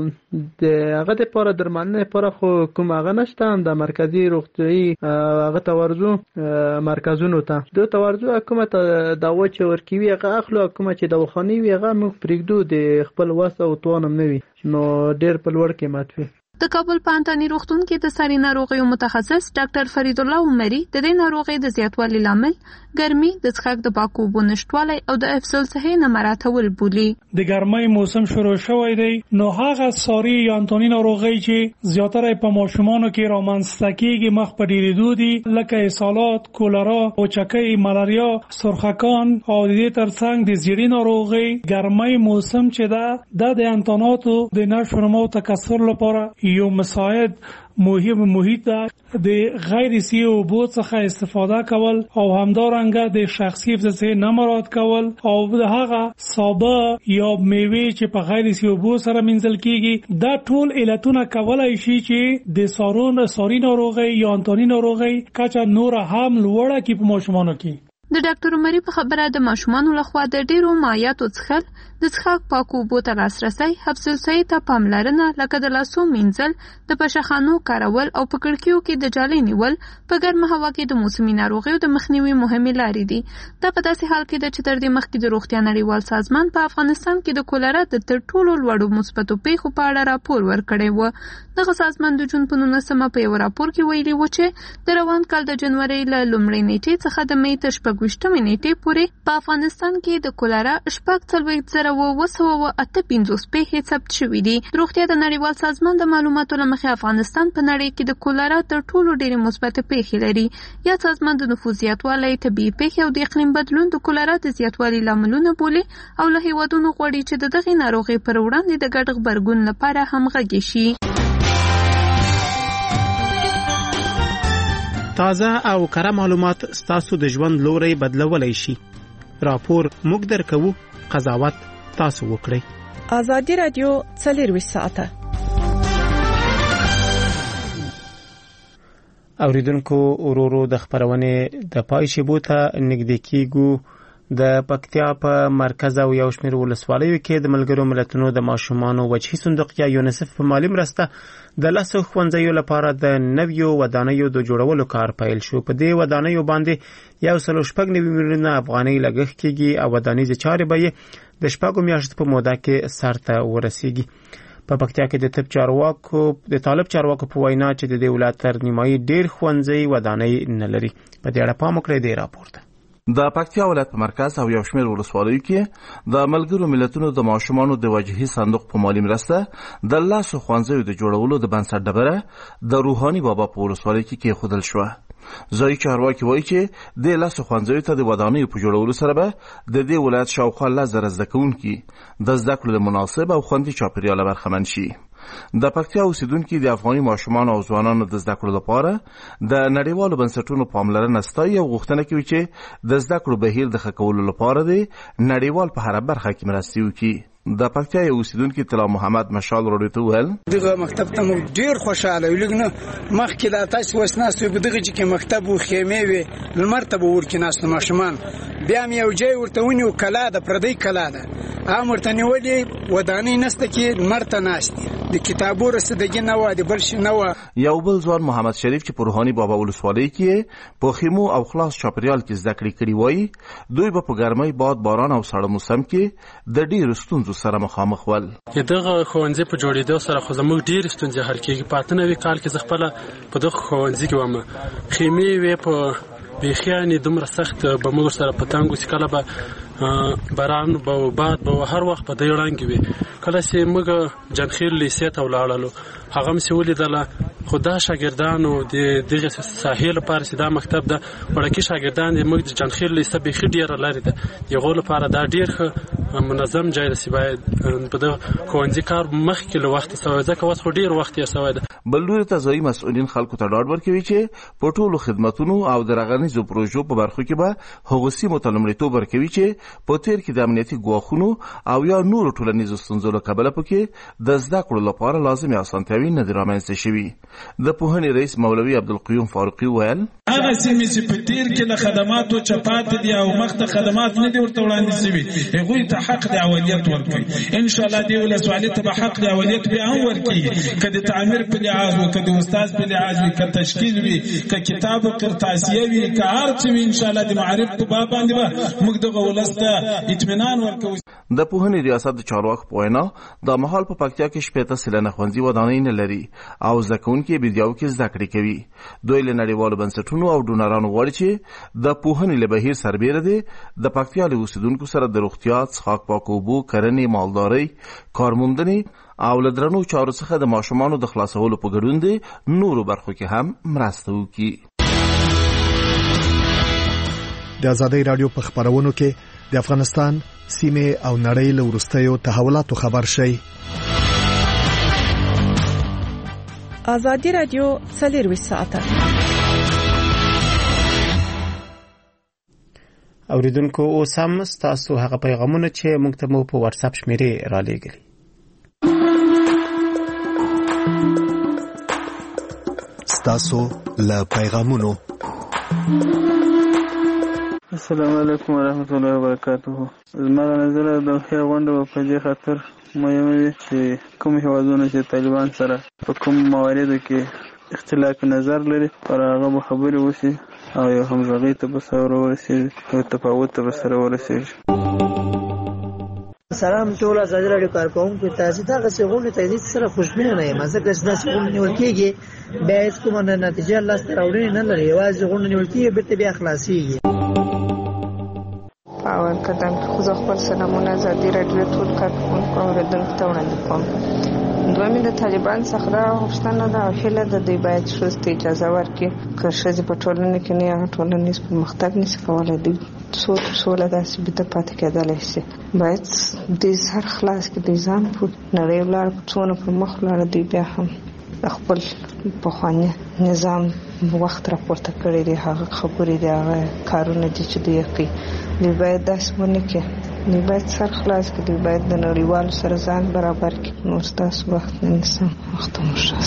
د هغه لپاره درملنه لپاره خو کوم هغه نشته. د مرکزی روغتیايي هغه توارزو مرکزونو ته د توارزو حکومت دوا چې ورکوي هغه اخلو، حکومت چې دواخانې وي هغه موږ پرېږدو، د خپل وس او توانم نه وي نو ډېر په لوړ قیمت وي. د کابل په انتاني روغتون کې د ساري ناروغیو متخصص ډاکټر فرید الله عمري د دې ناروغۍ د زیاتوالي لامل ګرمي، د څښاک د پاکو اوبو نشتوالی او د افضل صحي نه مراعاتول بولي. د ګرمۍ موسم شروع شوی دی نو هغه ساري یا انتاني ناروغۍ چې زیاتره په ماشومانو کې رامنځته کېږي مخ په ډېرېدو دي، لکه اسهالات، کولرا، وچکۍ، ملاریا، سرخکان او د دې ترڅنګ د زیړي ناروغۍ. ګرمۍ موسم چې ده د انتاناتو د نشو نمو تکثر لپاره یو مساعد مهم محیط ده. د غیر سی اوبو څخه استفاده کول او همدارنګه د شخصي حفظ نه مراعات کول او د هغه سابه یا میوې چې په غیر سی اوبو سره منځل کیږي، دا ټول علتونه کولای شي چې د سارون ساري ناروغۍ یا انتاني ناروغۍ کچه نور هم لوړه کی په ماشومانو کې. د ډاکټر عمري په خبره د ماشومانو لخوا د ډیرو مایعاتو څښل، د څښاک پاکو اوبو ته لاسرسی، حفظ الصحې ته پاملرنه لکه د لاسو مینځل، د پشخانو کارول او په کړکیو کې د جالۍ نیول په ګرمه هوا کې د موسمي ناروغیو د مخنیوي مهمې لارې دي. دا په داسې حال کې ده چې تر دې مخکې د روغتیا نړیوال سازمان په افغانستان کې د کولرا د تر ټولو لوړو مثبتو پیښو په اړه راپور ورکړی و. دغه سازمان د جون په نولسمه په یو راپور کې ویلي و چې د روان کال د جنورۍ له لومړۍ نیټې څخه د مې تر شپږویشتمې نیټې پورې په افغانستان کې د کولرا شپږ څلوېښت زره اووه سوه اته پنځوس پیښې ثبت شوې دي. د روغتیا د نړیوال سازمان د معلوماتو له مخې افغانستان په نړۍ کې د کولرا تر ټولو ډېرې مثبتې پیښې لري. یا سازمان د نفوذ زیاتوالی، طبیعي پیښې او د اقلیم بدلون د کولرا د زیاتوالي لاملونه بولي او له هیوادونو غواړي چې د دغې ناروغۍ پر وړاندې د ګډ غبرګون لپاره همغږي شي. تازه او کره معلومات ستاسو د ژوند لوري بدلولای شي. راپور موږ درکوو، قضاوت تاسو وکړئ. ازادي رادیو څلورویشت ساعته. اوریدونکو ورورو د خبرونه د پای شیبو ته نږدې کیږو. د پکتیا په مرکز او یو شمېر ولسوالیو کې د ملګرو ملتونو د ماشومانو وجهي صندوق یا یونیسف په مالی مرسته د لسو ښوونځیو لپاره د نویو ودانیو د جوړولو کار پیل شو. په دې ودانیو باندې یو سل شپږ نوي میلیونه افغانۍ لګښت کیږي او ودانیزې چارې به یې د شپږو میاشتو په موده کې سرته ورسیږي. په پکتیا کې د طب چارواکو د طالب چارواکو په وینا چې د دې ولایت تر نیمایي ډېر ښوونځي ودانۍ نه لري. په دې اړه پام وکړئ د راپور ته. د پکتیا ولایت په مرکز او یو شمېر ولسوالیو کې د ملګرو ملتونو د ماشومانو د وجهي صندوق په مالی مرسته د لسو ښوونځیو د جوړولو د بنسټ ډبره د روحاني بابا په ولسوالۍ کې کېښودل شوه. ځایي چارواکي وایي چې د لسو ښوونځیو ته د ودانیو په جوړولو سره به د دې ولایت شاوخوا لس زره زده کوونکي د زده کړو د مناسب او خوندي چاپېریاله برخمن شي. د پکتیا اوسیدونکي د افغاني ماشومانو او ځوانانو د زده کړو لپاره د نړیوالو بنسټونو پاملرنه ستایي او غوښتنه کوي چې د زده کړو بهیر د ښه کولو لپاره د نړیوال په هره برخه کې مرستې وکړي. د پکتیا یو اوسیدونکي طلا محمد مشال راډیو ته وویل دغه مکتب ته موږ ډیر خوشاله یو لګنه مخکې دا تاسو وسناستو په دغه چې مکتب او خیمه وي لمرتبه ورکې ناست ماشومان بیا مې یو ځای ورته ونیو کلا ده پردی کلا ده هم ورته نیولې ودانۍ نسته کې مرته ناست د کتابو رسیدګي نه و د بل شي نه و. یو بل ځوان محمد شریف چې په روحاني بابا ولسوالۍ کې په خیمو او خلاص چاپریال کې زده کړې کړې وای دوی به په ګرمۍ باد باران او سړه موسم کې د ډېرو ستونزو سره مخامخ ول. دغه ښوونځي په جوړېدو سره خو زموږ ډېرې ستونزې حل کېږي. په اته نوي کال کې زه خپله په دغه ښوونځي کې وم. خیمې وې په بیخیانې دومره سخت به موږ سره په تنګ وسي کله به باران به باد به هر وخت په دې وړاندې وي. کله چې موږ جنخیل لیسې ته ولاړلو هغه مې ولیدله خو دا شاګردانو د دغه ساحې لپاره چې دا مکتب ده وړکي شاګردان د موږ د جنخیل لیسې بیخي ډېره لرې ده د هغو لپاره دا ډېر ښه منظم ځای ده چې باید په دغه ښوونځي کار مخکې له وخته سوی ځکه اوس خو ډېر وخت یې سوی ده. بل لوري ته ځایي مسؤلین خلکو ته ډاډ ورکوي چې په ټولو خدمتونو او د رغنیزو پروژو په برخو کې به هغو سیمو ته لومړیتوب ورکوي چې په تیر کې د امنیتي ګواښونو او یا نورو ټولنیزو ستونزو له کبله پکې د زده کړو لپاره لازمې اسانتیاوې نه دي رامنځته شوي. د پوهنې رئیس مولوي عبدالقیوم فاروقي وویل هغه سیمې چې په تیر کې له خدماتو چپاتې دي او مخته خدمات نه دي ورته وړاندې شوي هغوی ته حق د اولیت ورکړي. انشاءالله دې ولسوالۍ ته به حق د اولیت بیا هم ورکړي که د تعمیر په لحاظ وي که د استاد په لحاظ وي که تشکیل وي که کتاب و قرطاسیه وي که هر څه وي انشاءالله د معرف په باب باندې به موږ دغه ولس ته اطمینان ورکوو. د پوهنې ریاست د چارواکو په وینا دا مهال په پکتیا کې شپېته سلنه ښوونځي ودانۍ نه لري او زده کوونکي یې بیدیاو کې زده کړې کوي. دوی له نړیوالو بنسټونو او ډونرانو غواړي چې د پوهنې له بهیر سربیره دی د پکتیا له اوسیدونکو سره د روغتیا، څښاک پاکو اوبو، کرنې، مالدارۍ، کارموندنې او له درنو چارو څخه د ماشومانو د خلاصولو په ګډون دی نورو برخو کې هم مرسته وکړي. د ازادۍ راډیو په خبرونو کې د افغانستان سیمه او نړۍ له وروستیو تحولاتو خبر شي. ازادي راډیو څلور ساعته اوریدونکو اوس هم ستاسو هغه پیغامونه چې موږ ته مو په واتس اپ شمیرې را لېږلي. ستاسو له پیغامونو. السلام علیکم ورحمۃ اللہ وبرکاتہ. زما نظر د خیر غونډه په دې خاطر مهمه وي چې کوم هیوادونه چې طالبان سره په کوم مواردو کې اختلاف نظر لري پر هغه به خبرې وشي او یو همغږي ته به سره ورسېږي او تفاوت ته به سره ورسېږي. سلام ټول ازادي راډیو کارکونکو تاسو ته غوښتنه غوښتنه تایید سره خوشبینه نه یم ځکه چې تاسو غوښتنه نیول کېږي بیا هیڅ کومه نتیجه لاس ته راوړنه نه لري یوازې غوښتنه نیول کېږي بیرته بیا خلاصيږي. اول قدم خو زه خپل سلامونه ازادي راډیو ټول کارکونکو اوریدونکو ته وړاندې کوم. دوی د طالبان څخه دا غوښتنه ده او هیله ده دوی باید ښځو ته اجازه ورکړي که ښځې په ټولنه کې نه هغه ټولنیز پرمختګ نشي کولی دوی څو تر سوله داسې بیده پاتې کېدلی شي. باید دوی سر خلاص کړي دوی ځان په نړۍ ولاړ په څونه پر مخ ولاړه دوی بیا هم خپل پخواني نظام وخت راپورته کړی دی هغه خبرې دی هغه کارونه دي چې دوی کوي دوی باید داسې ونه کړي دوی باید سر خلاص کړي دوی باید د نړیوالو سره ځان برابر کړي. نور ستاسو وخت نه نیسم وخت مو ښه.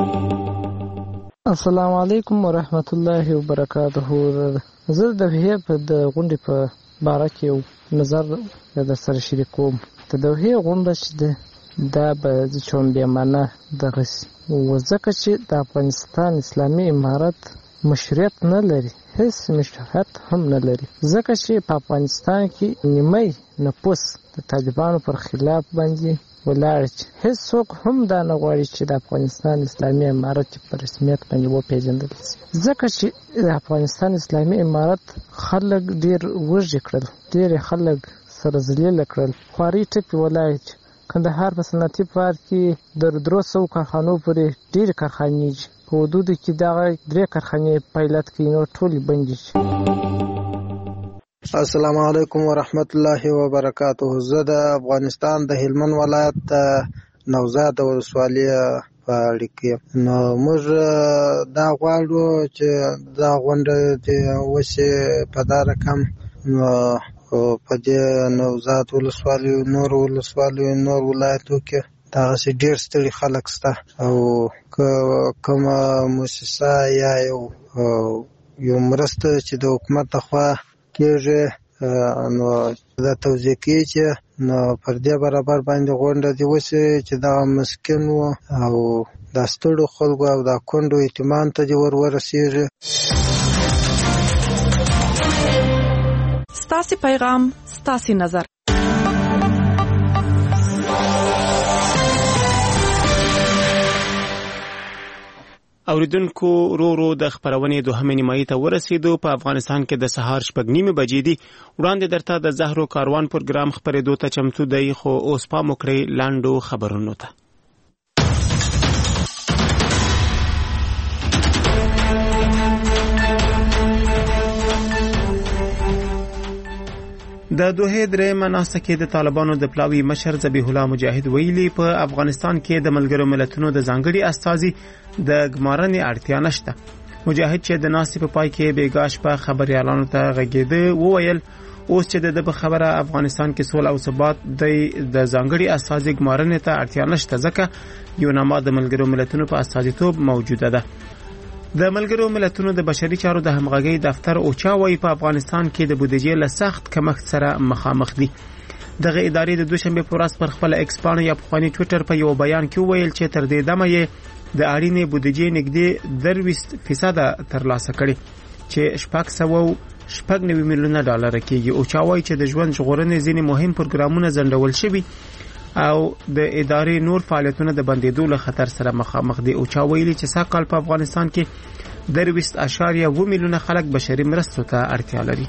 السلام علیکم ورحمت الله وبرکاته. زه د دوحې په د غونډې په باره کې یو نظر در سره شریکوم. د دوحې غونډه چې ده دا به چون بیمانه دغسې ځکه چې د افغانستان اسلامي امارت مشروعیت نه لري هیڅ مشروعیت هم نه لري ځکه چې په افغانستان کې نیمه نفوس د طالبانو پر خلاف باندې ولاړ چې هیڅ څوک هم دا نه غواړي چې د افغانستان اسلامي امارت په رسمیت باندې وپېژندل شي ځکه چې د افغانستان اسلامي امارت خلک ډېر وږي کړل ډېر خلک سره ذلیله کړل. خواري ټپې ولایت کندهار په صنعتي پارک کې د درو سوو کارخانو پورې ډېرې کارخانې دي په حدودو کې دغه درې کارخانې پیلات کوي نو ټولې بندې شي. السلام علیکم ورحمت الله وبرکاته. زه د افغانستان د هلمند ولایت نوزاد ولسوالۍ په اړه کې نو موږ دا غواړو چې دا غونډه د وسه په دا رقم په دې نوزاد ولسوالیو نور ولسوالیو نور ولایتو کې دغسې ډېر ستړي خلک شته او کومه مؤسسه یا یو یو مرسته چې د حکومت لخوا کېږي نو دا توضیح کوي چې نو پر دې برابر باندې غونډه دې وشي چې دغه مسکین وو او دا ستړو خلکو او دا کونډو اطمینان ته دې ور ورسېږي. ستاسې پیغام ستاسې نظر. اوریدونکو رو رو د خبرونې دوهمې نیمایي ته ورسېدو. په افغانستان کې د سهار شپږ نیمې بجې دي. وړاندې درته د زهرو کاروان پروګرام خبرېدو ته چمتو دی، خو اوس پام وکړئ لاندو خبرونو ته. د دوه درېمه ناسته کې د طالبانو د پلاوي مشر ذبیح الله مجاهد ویلي په افغانستان کې د ملګرو ملتونو د ځانګړي استازي د ګمارنې اړتیا نشته. مجاهد چې د ناستې په پای کې بیګاش په خبريالانو ته غږېده وویل اوس چې د په خبره افغانستان کې سوله او ثبات د ځانګړي استازي ګمارنې ته اړتیا نشته، ځکه یو نامه د ملګرو ملتونو په استازیتوب موجوده ده. د ملګرو ملتونو د بشري چارو د همغږۍ دفتر اوچا وايي په افغانستان کې د بودیجې له سخت کمښت سره مخامخ دي. دغه ادارې د دوشنبه په ورځ پر خپل ایکس پاڼه یا پخوانی ټوئیټر په یو بیان کې ویل چې تر دې دمه یې د اړینې بودیجې نږدې درویشت فیصد ترلاسه کړي چې شپږ سوه شپږ نوي میلیونه ډالر کېږي. اوچا وايي چې د ژوند ژغورنې ځینې مهم پروګرامونه ځنډول شوي او د ادارې نور فعالیتونه د بندیدو له خطر سره مخامخ دي. اوچا ویلي چې ساقال په افغانستان کې درویشت اشاریه و میلیونه خلک بشري مرستو ته اړتیا لري.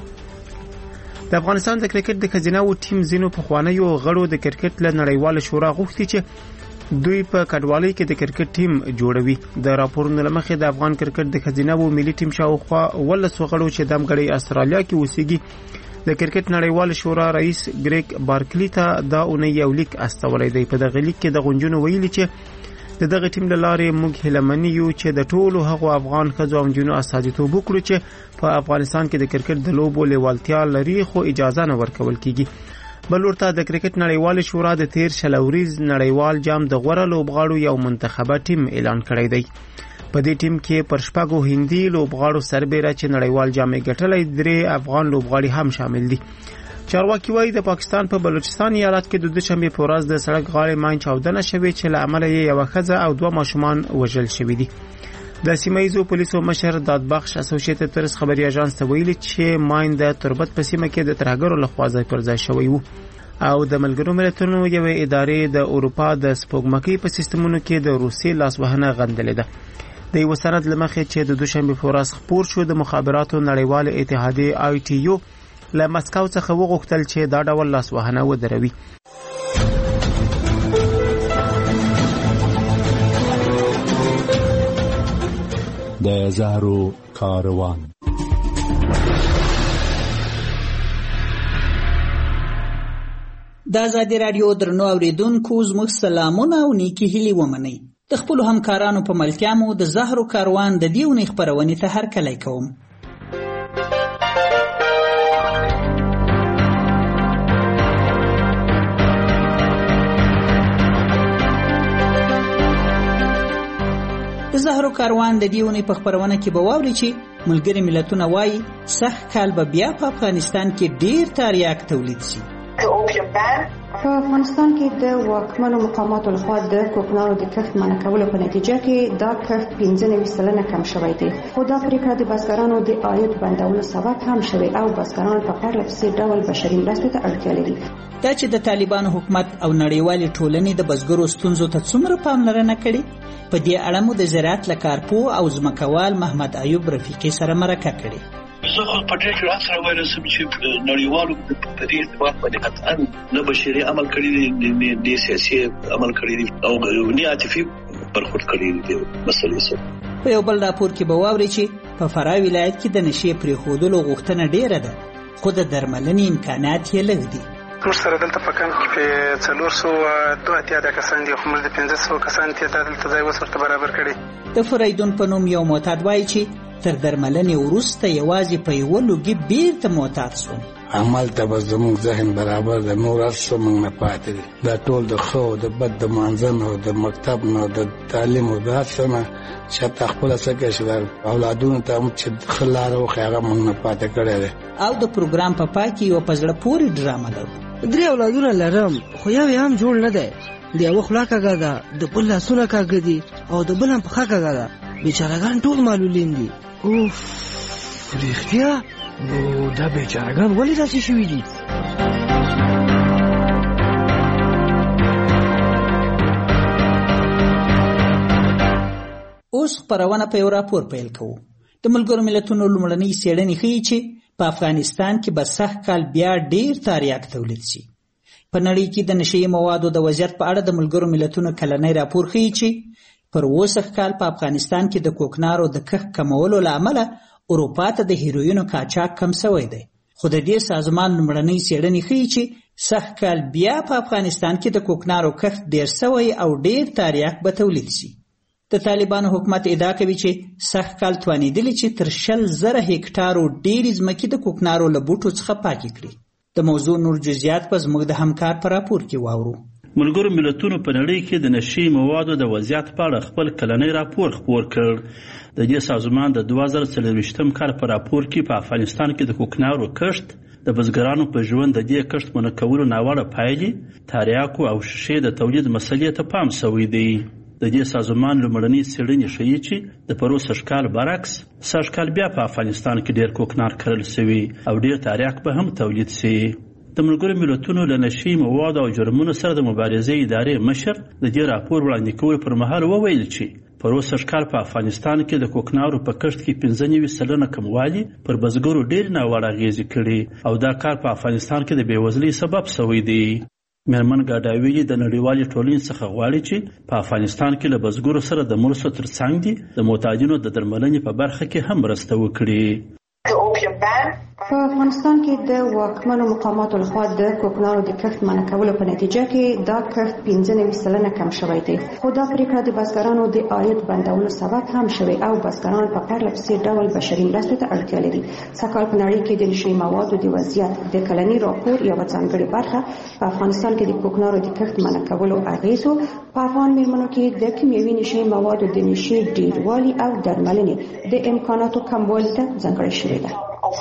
د افغانستان د کرکټ د خزینه ټیم زینو په خوانیو غړو د کرکټ له نړیوال شورا غوښتي چې دوی په کډوالۍ کې د کرکټ ټیم جوړوي. د راپورونو لمخې د افغان کرکټ د خزینه و ملي ټیم شاوخوا ولس غړو چې د امګړی استرالیا کې اوسېږي د کرکټ نړیوال شورا رئیس ګریګ بارکلی ته دا اونۍ یو لیک استولې دی. په دغه لیک کې د غونجونو ویلي چې د دغه ټیم له لارې موږ هیلمن یو چې د ټولو هغو افغان ښځو او نجونو استازیتوب وکړو چې په افغانستان کې د کرکټ د لوبو لیوالتیا لري خو اجازه نه ورکول کیږي. بل ورته د کرکټ نړیوال شورا د تیر شلوریز نړیوال جام د غوړه لوبغاړو یو منتخبه ټیم اعلان کړی دی. په دې ټیم کې پر شپږو هندي لوبغاړو سربېره چې نړیوال جام یې ګټلی درې افغان لوبغاړي هم شامل دي. چارواکي وايي د پاکستان په بلوچستان ایالت کې د دوشنبه په ورځ د سړک غاړې ماین چاودنه شوې چې له امله یې یو ښځه او دوه ماشومان وژل شوي دي. د سیمایي پولیسو مشر دادبخش اسوسییټډ پریس خبري اژانس ته ویلي چې ماین د تربت په سیمه کې د ترهګرو لخوا ځای پر ځای شوی وو او د ملګرو ملتونو یوې ادارې د اروپا د سپوږمکۍ په سیستمونو کې د روسي لاسوهنه غندلې ده. د یو سند لمخې چې د دوشنبه په ورځ خپور شو د مخابراتو نړیوال اتحادیه آی ټي یو له مسکو څخه وغوښتل چې دا ډول لاسوهنه ودروي. د زهرو کاروان. د آزادي رادیو درنو اوریدونکو زموږ سلامونه او نیکی هیلې ومنئ. د خپلو همکارانو په ملتیا مو د زهرو کاروان د دې اونۍ خپرونې ته هرکلی کوم. د زهرو کاروان د دې اونۍ په خپرونه کې به واورئ چې ملګري ملتونه وایي سږ کال به بیا په افغانستان کې ډیر تریاک تولید شي. په افغانستان کې د واکمنو مقاماتو لخوا د کوکنارو د کښت منع کولو په نتیجه کې دا کښت پنځه نوي سلنه کم شوی دی، خو دا پریکړه د بزګرانو د عاید بندولو سبب هم شوی او بزګران په پرله پسې ډول بشري مرستې ته اړتیا لري. دا چې د طالبانو حکومت او نړیوالې ټولنې د بزګرو ستونزو ته څومره پاملرنه کړې، په دې اړه مو د زراعت له کارپوه او ځمکوال محمد ایوب رفیقي سره مرکه کړې. زه خو په دې کې سره وایم چې نړیوالو په دې اتفاق باندې قطعا نه بشري عمل کړی دی، نه سیاسي عمل کړی دی او نه عاطفي برخورد کړی دی مسلې سره. په یو بل راپور کې به واورئ چې په فراه ولایت کې د نشې پرېښودلو غوښتنه ډېره ده، خو د درملنې امکانات یې لږ دي. موږ سره دلته په کمپ کې په څلور سوه دوه اتیا کسان دي، خو موږ د پنځه سوه کسان ته دلته ځای اوس ورته برابر کړی. د فریدون په نوم یو معتاد وایي چې تر درملنې وروسته یوازې په یوه لوګي بیرته معتاد شو عمل ته به زموږ ذهن برابر د نور هر څه موږ نه پاتې دي. دا ټول د ښه او د بد د مانځه او د مکتب نه د تعلیم او د هر څه نه چې حتی خپله څه کوي چې د اولادونو ته هم چې ښه لاره وښیي هغه موږ نه پاتې کړی دی. او د پروګرام په پای کې یوه په زړه پورې ډرامه ده. درې اولادونه لرم خو یو یې هم جوړ نه دی. د یوه خوله کږه ده، د بل لاسونه کږه دي او د بل هم پښه کږه ده. بیچارهګان ټول معلولین دي. اوف رښتیا؟ نو دا بیچارهګان ولې داسې شوي دي؟ اوس خپرونه په یو راپور پیل کوو. د ملګرو ملتونو لومړنۍ څېړنې ښیي چې په افغانستان کې به سږ کال بیا ډېر تریاک تولید شي. په نړۍ کې د نشه یي موادو د وضعیت په اړه د ملګرو ملتونو کلنی راپور ښیي چې پر اووه سږ کال په افغانستان کې د کوکنارو د کښت کمولو له امله اروپا ته د هیروینو قاچاق کم شوی دی. خو د دې سازمان لومړنۍ څېړنې ښیي چې سږ کال بیا په افغانستان کې د کوکنارو کښت ډېر شوی او ډېر تریاک به تولید شي. د طالبانو حکومت ادعا کوي چې سږ کال توانېدلي چې تر شل زره هکټارو ډېرې ځمکې د کوکنارو له بوټو څخه پاکې کړي. د موضوع نور جزئیات په زموږ د همکار په راپور کې واورو. ملګرو ملتونو په نړۍ کې د نشي موادو د وضعیت په اړه خپل کلنی راپور خپور کړ. د دې سازمان د دوه زره څلوېښتم کال په راپور کې په افغانستان کې د کوکنارو کښت، د بزګرانو په ژوند د دې کښت منع کولو ناوړه پایلې، تریاکو او شیشې د تولید مسلې ته پام شوی دی. د دې سازمان لومړنۍ څېړنې ښیي چې د پرو سږ کال برعکس سږ کال بیا په افغانستان کې ډېر کوکنار کرل شوي او ډېر تریاک به هم تولید شي. د ملګرو ملتونو له نشي موادو او جرمونو سره د مبارزې ادارې مشر د دې راپور وړاندې کولو پر مهال وویل چې پرو سږ کال په افغانستان کې د کوکنارو په کښت کې پنځه نوي سلنه کموالي پر بزګرو ډېر ناوړه اغېزې کړي او دا کار په افغانستان کې د بېوزلۍ سبب شوی دی. میرمن ګاډاوي د نړیوالې ټولنې څخه غواړي چې په افغانستان کې له بزګرو سره د مرستو ترڅنګ دي د معتادینو د درملنې په برخه کې هم مرسته وکړي. په افغانستان کې د واکمنو مقاماتو لخوا د کوکنارو د کښت منع کولو په نتیجه کې دا کښت پنځه نوي سلنه کم شوی دی. خو دا پریکړه د بزګرانو د عاید بندولو سبب هم شوی او بزګران په پرله پسې ډول بشري مرستو ته اړتیا لري. سږکال په نړۍ کې د نشي موادو د وضعیت د کلني راپور یوه ځانګړې برخه په افغانستان کې د کوکنارو د کښت منع کولو اغېزو، په افغان میرمنو کې د کیمیاوي نشي موادو د نشي ډیروالي او درملنې د امکاناتو کموالي ته ځانګړې شوې ده.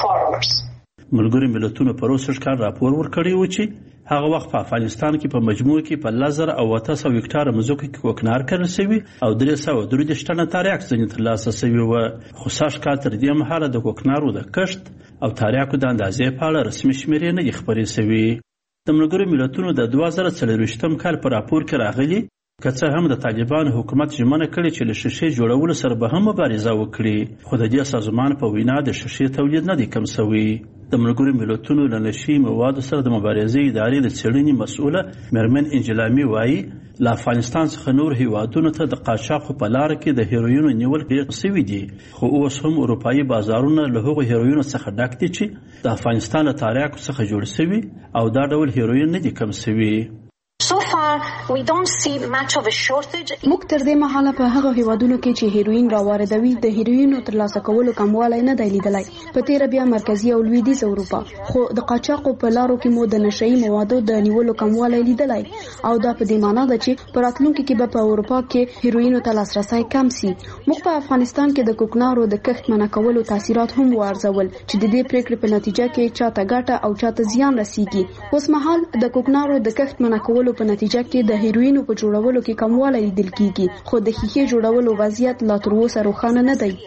ملګرو ملتونو پرو سږ کال راپور ورکړی و چې هغه وخت په افغانستان کې په مجموع کې په لس زره او اته سوه هکټاره مځکو کې کوکنار کرل شوي او درې سوه درې دېرش ټنه تریاک ځینې ترلاسه شوي وه. خو سږ کال تر دې مهاله د کوکنارو د کښت او تریاکو د اندازې په اړه رسمي شمېرې نه دي خپرې شوي. د ملګرو ملتونو د دوه زره څلوېښتم کال په راپور کې راغلي که څه هم د طالبانو حکومت ژمنه کړې چې له شیشې جوړولو سره به هم مبارزه وکړي، خو د دې سازمان په وینا د شیشې تولید نه دی کم شوی. د ملګرو ملتونو له نشي موادو سره د مبارزې ادارې د څېړنې مسؤله میرمن انجلامي وایي له افغانستان څخه نور هیوادونو ته د قاچاقو په لاره کې د هیروینو نیول ډېر شوي دي، خو اوس هم اروپایي بازارونه له هغو هیروینو څخه ډک دي چې د افغانستان له تریاکو څخه جوړ شوي او دا ډول هیروین نه دي کم شوي. موږ تر دې مهاله په هغه هیوادونو کې چې هیروین راواردوي د هیروینو ترلاسه کولو کموالی نه دی لیدلی، په تیره بیا مرکزي او لویدیځ اروپا، خو د قاچاقو په لارو کې مو د نشهیي موادو د نیولو کموالی لیدلی او دا په دې معنا ده چې په راتلونکي کې به په اروپا کې هیروینو ته لاسرسی کم سي. موږ په افغانستان کې د کوکنارو د کښت منع کولو تاثیرات هم وارزول چې د دې پریکړې په نتیجه کې چاته ګټه او چاته زیان رسیږي. اوس مهال د کوکنارو د کښت منع کولو په نتیجه کې د هیروینو په جوړولو کې کموالی لیدل کیږي، خو د ښیښې جوړولو وضعیت لا تر اوسه روښانه نه دی.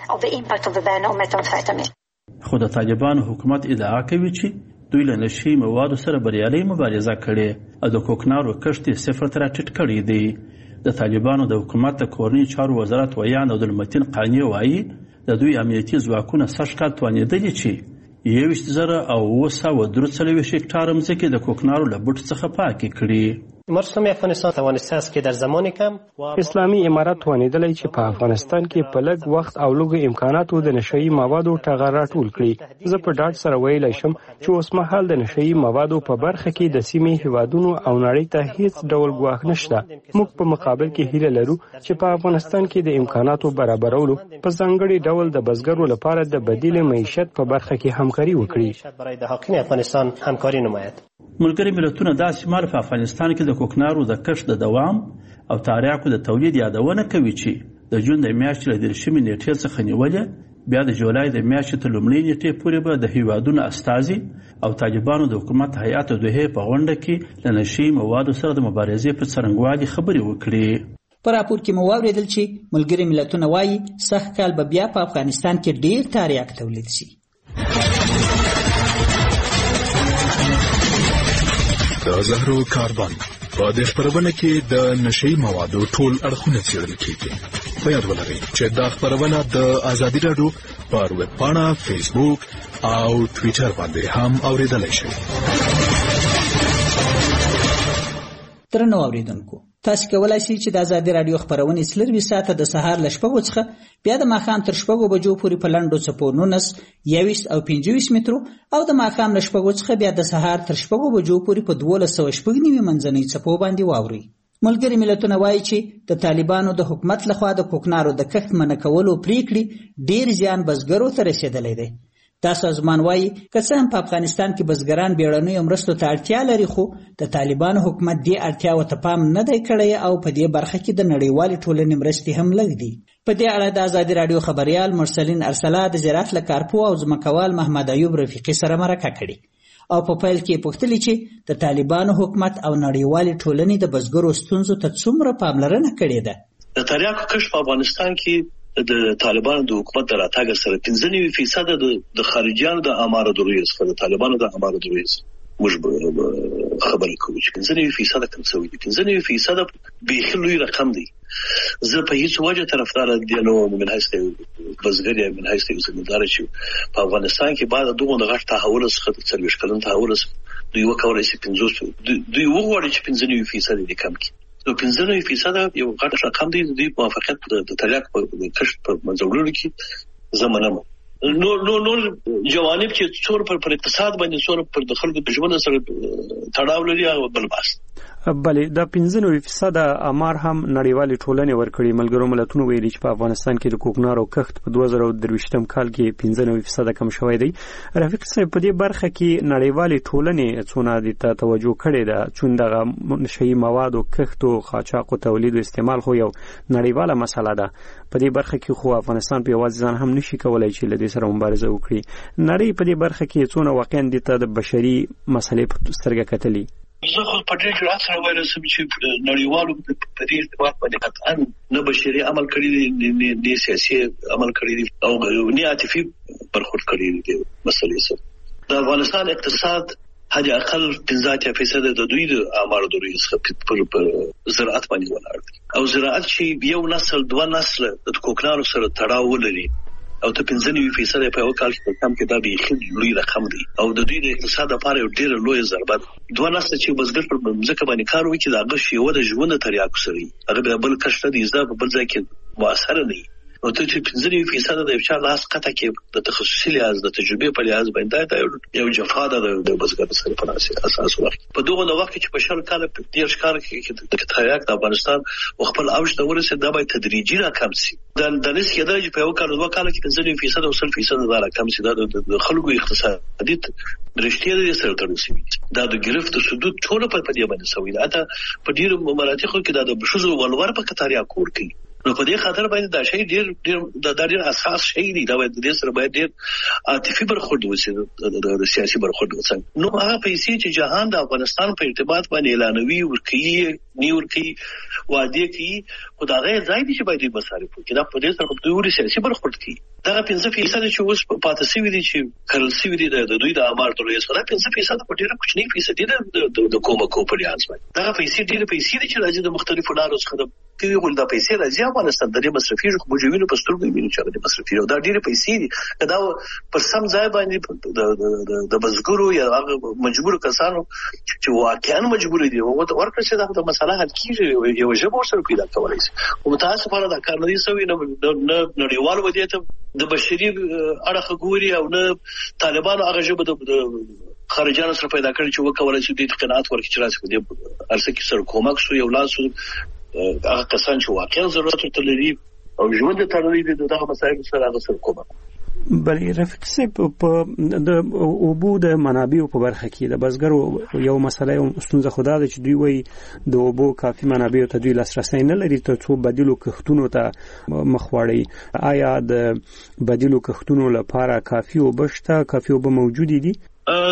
خو د طالبانو حکومت ادعا کوي چې دوی له نشي موادو سره بریالۍ مبارزه کړې او د کوکنارو کښت یې صفر ته راټیټ کړی دی. د طالبانو د حکومت د کورنیو چارو وزارت ویان عبدالمتین قانع وایي د دوی امنیتي ځواکونه سږ کال توانېدلي چې یوویشت زره او اووه سوه درې څلوېښت هکټاره مځکې د کوکنارو له بوټو څخه پاکې کړي. اسلامی افغانستان توانسته است که در زمان کم اسلامي امارت توانیدلی چې په افغانستان کې په لږ وخت او لږ امکاناتو د نشئی موادو ټغر راټول کړي. زه په ډاډ سره ویلی شم چې اوس مهال د نشئی موادو په برخه کې د سیمې هیوادونو او نړۍ ته هیڅ ډول ګواښ نشته. موږ په مقابل کې هیله لرو چې په افغانستان کې د امکاناتو برابرولو په ځانګړي ډول د بزګرو لپاره د بدیل معیشت په برخه کې همکاري وکړي. برای د حاکم افغانستان همکاری نماید. ملګري ملتونه داسې مال په افغانستان کې د کوکنارو د کښت د دوام او تاریاکو د تولید یادونه کوي چې د جون د میاشتې له دېرشمې نیټې څخه نیولې بیا د جولای د میاشتې تر لومړۍ نیټې پورې به د هیوادونو استازي او طالبانو د حکومت هیات دوحې په غونډه کې له نشي موادو سره د مبارزې په څرنګوالي خبرې وکړي. په راپور کې مو واورېدل چې ملګري ملتونه وایي سږ کال به بیا په افغانستان کې ډېر تاریاک تولید شي. د زهرو کاربن په دې خبرونه کې د نشئی موادو ټول اړخونه څېړل کېږي. په یاد ولرئ چې دا خبرونه د ازادي راډیو پر ویب پاڼه، فیسبوک او ټویټر باندې هم اورېدلای شئ. درنو اوریدونکو، تاسو کولای شئ چې د ازادي راډیو خبرونه څلروي ساعته د سهار ل شپږو څخه بیا د ماښام تر شپږو بجو پورې په لنډو څپو نولس، یوویشت او پنځه ویشت مترو او د ماښام له شپږو څخه بیا د سهار تر شپږو بجو پورې په دولس سوه شپږ نوي منځنۍ څپو باندې واورئ. ملګري ملتونه وایي چې د طالبانو د حکومت لخوا د کوکنارو د کښت منع کولو پریکړې ډېر زیان بزګرو ته رسېدلی دی. دا سازمان وایي که څه هم په افغانستان کې بزګران بیړنیو مرستو ته اړتیا لري، خو د طالبانو حکومت دې اړتیاو ته پام نه دی کړی او په دې برخه کې د نړیوالې ټولنې مرستې هم لږ دي. په دې اړه د ازادي راډیو خبریال مرسلین ارسلا د زراعت له کارپو او ځمکوال محمد ایوب رفیقي سره مرکه کړې او په پیل کې پوښتلې چې د طالبانو حکومت او نړیوالې ټولنې د بزګرو ستونزو ته څومره پاملرنه کړې ده. د تریاکو کښت په افغانستان کې د طالبانو د حکومت د راتګ سره پنځه نوي فیصد د خارجيانو د اماره دروي څخه د طالبانو د اماره دروي موږ خبرې کوو چې پنځه نوي فیصد کم څه وي. پنځه نوي فیصد بیخي لوی رقم دی. زه په هیڅ وجه طرفدار دی نو من حیث بزګر یا من حیث زمیندار چې په افغانستان کې بعد دغه غټ تحول څخه د څلوېښت کلن تحول دوی وکولای شي پنځوس دوی وغواړي چې پنځه نوي فیصد دې کم کړي. نو پنځه نوي فیصد یو غټ رقم دی. دوی موافقت د تریاک په کښت په منځوړلو کې زمونږ نو نو نو جوانب چې څور پر پر اقتصاد باندې څور پر د خلکو د ژوند سره تړاو لري او بل بحث. بلې د پنځه نوي فیصد امار هم نړیوالې ټولنې ورکړي. ملګرو ملتونو ویلي چې په افغانستان کې د کوکنارو کښت په دوه زره درویشتم کال کې پنځه نوي فیصد کم شوی دی. رفیق صاحب په دې برخه کې نړیوالې ټولنې څونه د توجه کړې ده چې دغه نشئی موادو کښت او قاچاق او تولید او استعمال خو یو نړیواله مسله ده. په دې برخه کې خو افغانستان په یوازې ځان هم نشي کولای چې له دې سره مبارزه وکړي. نړۍ په دې برخه کې څونه واقعا د بشري مسلې په سترګه کتلي. زه خو په دې جرأت سره وایم چې نړیوالو په دې ارتباط باندې قطعا نه بشري عمل کړی دي نه سیاسي عمل کړی دي او نه عاطفي برخورد کړی دي. مسلې سره د افغانستان اقتصاد حد اقل پنځه فیصد د دوی د اعمارو د روی څخه پر زراعت باندې ولاړ دي او زراعت چې یو نسل دوه نسل د کوکنارو سره تړاو لري او ته پنځه نوي فیصد په یو کال کې کم کې دا به خېل لوی رقم دی او د دوی د اقتصاد لپاره یو ډېر لوی ضربه ده. دوه نسل چې بزګر پر ځمکه باندې کار وکړي دا هغه شیوه د ژوند تریاکو سره هغه بل کښت دی زده په بل ځای کې مؤثر نه وي. او ته چې پنځه نوي فیصد د یو چا لاس قطع کې د تخصصي لحاظ د تجربې په لحاظ باندې دا یو جفا ده د بزګر سره په اساس وخت په دغه وخت کې په شل کال په دې ښکار کې د تریاک د افغانستان خپل اوج ته ورسېد دا به تدریجي راکم شي. د د نس کېدای چې په یو کال دوه کال کې پنځه نوي فیصد او سل فیصد دا راکم شي. دا د خلکو اقتصادي رښتیا دي سره تړل شوی دا د گرفت سدود ټول په دې باندې سوي ده. اته په ډیرو مراتبو کې دا د بشوزو ولور په کتاریا کور کوي. نو په دې خاطر باندې دا شی ډیر ډیر د ډیر اساس شی دی. دا د دې سره باید ډیر عاطفي برخورد وشي د سیاسي برخورد وشي. نو هغه پیسې چې جهان د افغانستان په ارتباط باندې اعلانوي ورکی نیورکی وعده کوي خدای ځای دي چې باید مصارف وکړي. دا په دې سره په ډیر سیاسي برخورد کوي دا پنځه فیصد چې اوس پاتې شوی دي چې کرل شوی دي د دوی د امارت رئیس دا پنځه فیصد په ډیره کوچنی فیصد دي د کومه کوپریانس باندې دا پیسې ډیره پیسې دي چې راځي د مختلفو لارو څخه د کوي ول دا پیسې راځي افغانستان د مصرفي مجوینو په سترګو ویني چې د مصرفي او دا ډیره پیسې دي دا پر سم ځای باندې د د بزګرو یا مجبور کسانو چې واقعا مجبور دي او ورکړه چې دا مسله حل کیږي یو ژبه سره پیدا کولای شي او متاسفانه دا کار نه دی سوی نه نړیوال ودیته د بشري اړه ګوري او نه طالبانو هغه ژبه د خارجانو سره پیدا کړی چې وکولای شي د قناعت ورکړي چې راځي د ارسه کې سره کومک شو یو لاسو هغه کسان چې واقعا ضرورت ورته لري او ژوند ته لري دغه مسایل سره هغه سره کومک. بلې رفیق صاحب په د اوبو د منابعو په برخه کې د بزګرو یو مسله یو ستونزه خو دا ده چې دوی وایي د اوبو کافي منابعو ته دوی لاسرسی نه لري تر څو بدیلو کښتونو ته مخ واړوي. آیا د بدیلو کښتونو لپاره کافي اوبه شته، کافي اوبه موجودې دي؟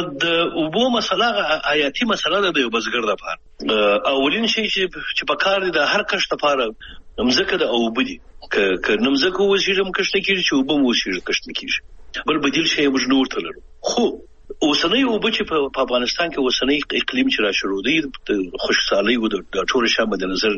د اوبو مسله حیاتي مسله ده د یو بزګر لپاره. اولین شی چې په کار دي د هر کښت لپاره مځکه د اوبه دي که که نمځکه وسیږم کښت کیږي چې اوبه وسیږي کښت کیږي بل بدیل شی موږ نور ته لرو. خو اوسنۍ اوبه چې په افغانستان کې اوسنۍ اقلیم چې را شروع دی د خوشحالي او د ټول شامل د نظر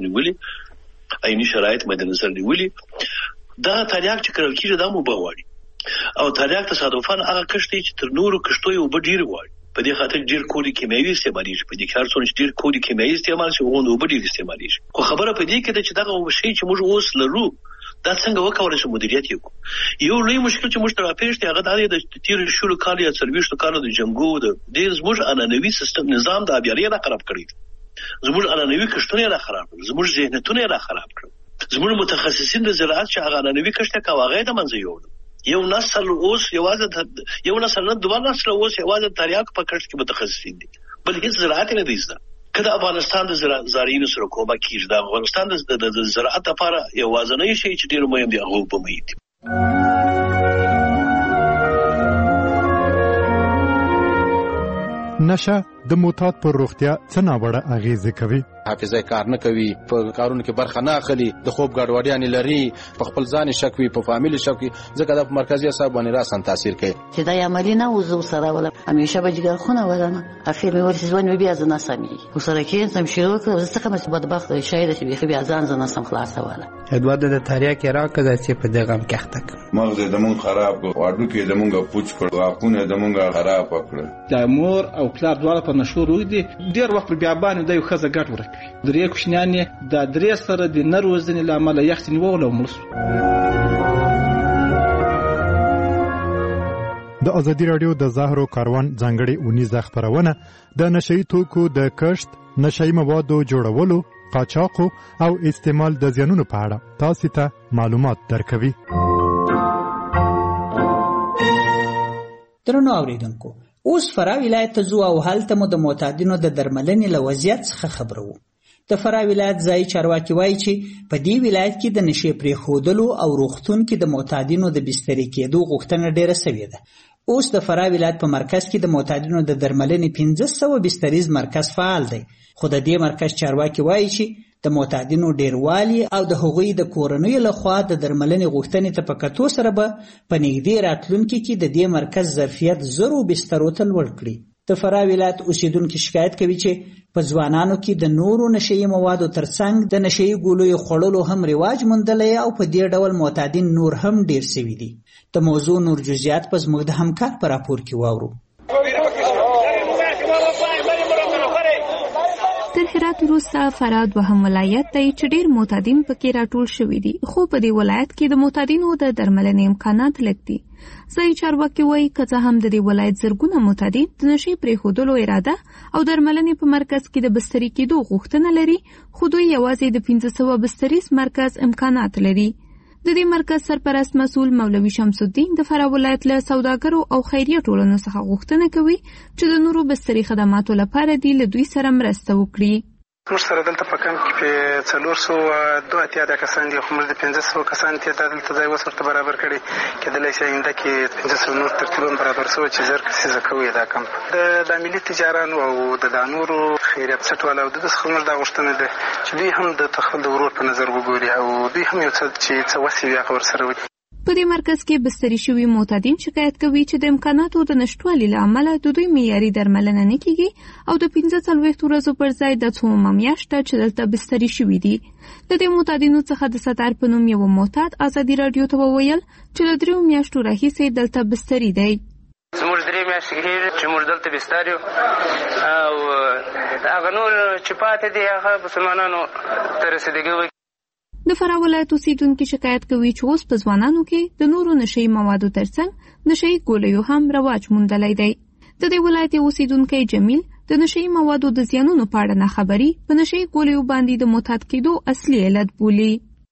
نیولې عیني شرایط مد نظر نیولې دا تریاک چې کړل کیږي دا مو بغواړي او تریاک تصادفاً هغه کښت چې تر نورو کښتو اوبه ډیر غواړي په دې خاطر ډیر کوډي کیمیاوي استعمالېږي په دې کار څو ډیر کوډي کیمیاوي استعمال شي غوند اوبه ډیر استعمالېږي. خو خبره په دې کې ده چې دا شی چې موږ اوس لرو دا څنګه وکولای شو مدیریت وکړو. یو لوی مشکل چې موږ تر پیښ دی هغه د تیر شلو کال یا څلوېښتو کالو د جنگو د دې زموږ عنعنوي سیستم نظام د ابياري را خراب کړی زموږ عنعنوي کښتونه را خراب کړل زموږ ذهنیتونه را خراب کړل زموږ متخصصین د زراعت چې هغه عنعنوي کښت کاوغه د منځ یوړل. یو نسل اوس یوازې یو نسل نه دوه نسل اوس یوازې تریاک په کښت کې متخصصین دي بل هیڅ زراعت نه دي زده. کله افغانستان د زراعتینو سره کومه کیږي د افغانستان د زراعت لپاره یوازینی شی چې ډیر مهم دی هغه په مېت نشه د موتات پر روغتیا څه ناوړه اغیزه کوي. حافظه کار نه کوي په کارونو کې برخه نه اخلي د خوب ګډوډیان لري په خپل ځان شک وي په فامیل شک وي ځکه د مرکزی اعصاب باندې راسن تاثیر کوي چې دا عملی نه وزو سره ولا همیشه بجګر خونه ولنه افیر مې ورسې ځوان بیا ځنه سمي وسره کې سم شروع کړ زه څنګه مې بدبخت شاید چې بیا ځان ځنه سم خلاص ولا ادواد د تاریخ کې راکړه چې په دغه مکحتک مغز د مون خراب واډو کې د مونږه پوچ کړ واپونه د مونږه خراب کړ د مور او پلار دواړه په نشو روي دي ډیر وخت بیا باندې د یو خزه ګټ ورکوي درې کوشنانه د درې سره د نروزنې لامل یختنی وله ملس. د ازادي رادیو د زهرو کاروان ځانګړي اونیزه خبرونه د نشئی توکو د کښت نشئی موادو جوړولو قاچاق او استعمال د زیانونو په اړه تاسو ته معلومات درکوي. درنو اوریدونکو اوس فراه ولایت ته ځو او هلته مو د معتادینو د درملنې له وضعیت څخه خبرو. د فراه ولایت ځایي چارواکي وایي چې په دې ولایت کې د نشې پرېښودلو او روغتون کې د معتادینو د بسترې کېدو غوښتنه ډېره سوې ده. اوس د فراه ولایت په مرکز کې د معتادینو د درملنې پنځه سوه بستریز مرکز فعال دی خو د دې مرکز چارواکي وایي چې د معتادینو ډیروالي او د هغوی د کورنیو لخوا د درملنې غوښتنې ته په کتو سره به په نږدې راتلونکي کې د دې مرکز ظرفیت زرو بسترو ته لوړ کړي. د فراه ولایت اوسیدونکي شکایت کوي چې په ځوانانو کې د نورو نشهیي موادو ترڅنګ د نشهیي ګولیو خوړلو هم رواج موندلی او په دې ډول معتادین نور هم ډیر سوي دي. د موضوع نور جزئیات په زموږ د همکار په راپور کې واورو. تر هرات وروسته فراه دوهم ولایت دی چې ډیر معتادین پکې راټول شوي دي خو په دې ولایت کې د معتادینو د درملنې امکانات لږ دي. ځایي چارواکي وایي که څه هم د دې ولایت زرګونه معتادین د نشې پرېښودلو اراده او درملنې په مرکز کې د بستري کېدو غوښتنه لري خو دوی یوازې د پنځه سوه بستریز مرکز امکانات لري. د دې مرکز سرپرست مسؤل مولوي شمس الدین د فراه ولایت له سوداګرو او خیریه ټولنو څخه غوښتنه کوي چې د نورو بستري خدماتو لپاره دې له دوی سره مرسته وکړي. موږ سره دلته په کمپ کې په څلور سوه دوه اتیا د کسان دي خو موږ د پنځه سوه کسان ته دلته ځای اوس ورته برابر کړی کېدلی شي آینده کې پنځه سوه نور ترتیبونه برابر سوی چې زر کسیزه کوي دا کمپ د ملي تجارانو او د نورو خیریه بنسټوالو د دې څخه موږ دا غوښتنه ده چې دوی هم د خپل د ورور په نظر وګوري او دوی هم یو څه چې څه وسې وي هغه ورسره وکړي. په دې مرکز کې بستري شوي معتادین شکایت کوي چې د امکاناتو د نشټوالي له امله د دوی معیاري درملنه نه کیږي او د پنځه څلوېښت ورځو پر ځای د څو میاشتو چې دلته بستري شوي دي. د دې معتادینو څخه د ستار په نوم یو معتاد ازادي راډیو ته وویل چې له دریو میاشتو راهیسې دلته بستري دی. زموږ درې میاشتې کېږي چې موږ دلته بستر یو او هغه نور چې پاتې دي هغه مسلمانانو ته رسېدګي وکړي. د فراه ولایت اوسیدونکي شکایت کوي چې اوس په ځوانانو کې د نورو نشهیي موادو ترڅنګ نشهیي ګولیو هم رواج موندلی دی. د دې ولایت اوسیدونکی جمیل د نشهیي موادو د زیانونو په اړه ناخبري په نشهیي ګولیو باندې د معتاد کېدو اصلي علت بولي.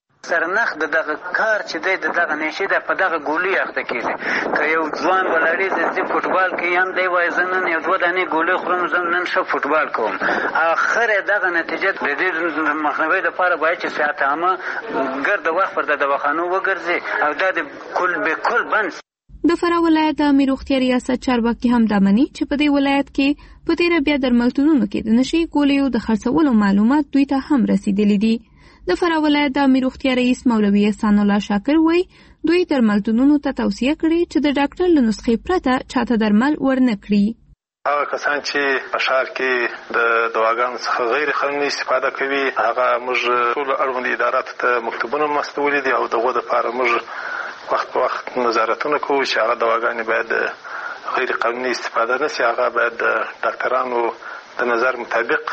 سرنخ د دغه کار چې دی د دغه نشې ده په دغه ګولۍ اخته کېږي. که یو ځوان ولړي زه فوټبال کوي هم دی وایي زه نن یو دوه دانې ګولۍ خورم زه نن ښه فوټبال کوم. اخر یې دغه نتیجه د دې مخنیوي دپاره باید چې صحت عامه ګرد وخت پر د دواخانو وګرځي او دا د کل بکل بند. د فراه ولایت د عامې روغتیا ریاست چارواکي هم دا مني چې په دې ولایت کې په تېره بیا درملتونونو کې د نشهیي ګولیو د خرڅولو معلومات دوی ته هم رسیدلي دي. د فراه ولایت د عامې روغتیا رئیس مولوي احسان الله شاکر وایي دوی درملتونونو ته توصیه کړې چې د ډاکټر له نسخې پرته چاته درمل ورنه کړي. هغه کسان چې په ښار کې د دواګانو څخه غیر قانوني استفاده کوي هغه موږ ټول اړوند اداراتو ته مکتوبونه مستولي دي او دغه دپاره موږ وخت په وخت نظارتونه کوو چې هغه دواګانې باید غیر قانوني استفاده نه سي. هغه باید د ډاکټرانو د نظر مطابق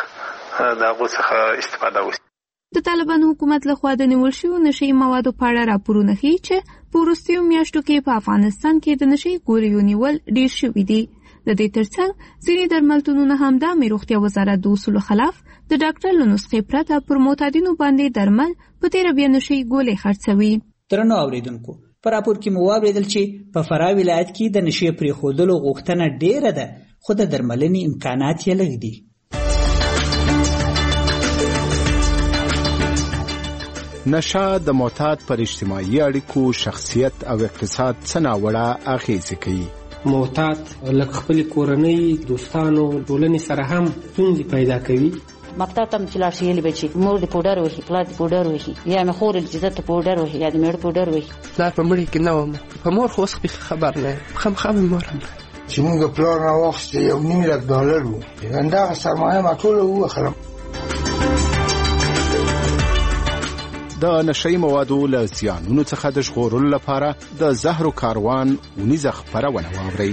د هغو څخه استفاده وشي. د طالبانو حکومت لخوا د نیول شویو نشهیي موادو په اړه راپورونه ښیي چې په وروستیو میاشتو کې په افغانستان کې د نشهیي ګولیو نیول ډېر شوي دي. د دې ترڅنګ ځینې درملتونونه هم د عامې روغتیا وزارت د اصولو خلاف د ډاکټر له نسخې پرته پر معتادینو باندې درمل په تېره بیا نشهیي ګولۍ خرڅوي. درنو اورېدونکو په راپور کې مو واورېدل چې په فراه ولایت کې د نشې پرېښودلو غوښتنه ډېره ده خو د درملنې امکانات یې لږ دي. نشه د معتاد پر اجتماعي اړیکو شخصیت او اقتصاد څه ناوړه اغیزې کوي. معتاد لکه خپل کورنۍ دوستانو ټولنې سره هم ستونزې پیدا کوي. مکتب ته چې لاړ شي یې بچي مور دې پوډر وهي پلار دې پوډر وهي یا مې خور چې زه ته پوډر وهي یا دې مېړه پوډر وهي. پلار په مړي کې نه وم په مور خو اوس خبر نه یم خامخا مې مور هم چې موږ پلار راواخیستې یو نیم لک ډالر و همدغه سرمایه ما ټوله ووخرم. د نشهیي موادو له زیانونو څخه د ژغورلو لپاره د زهرو کاروان اونیزه خپرونه واورئ.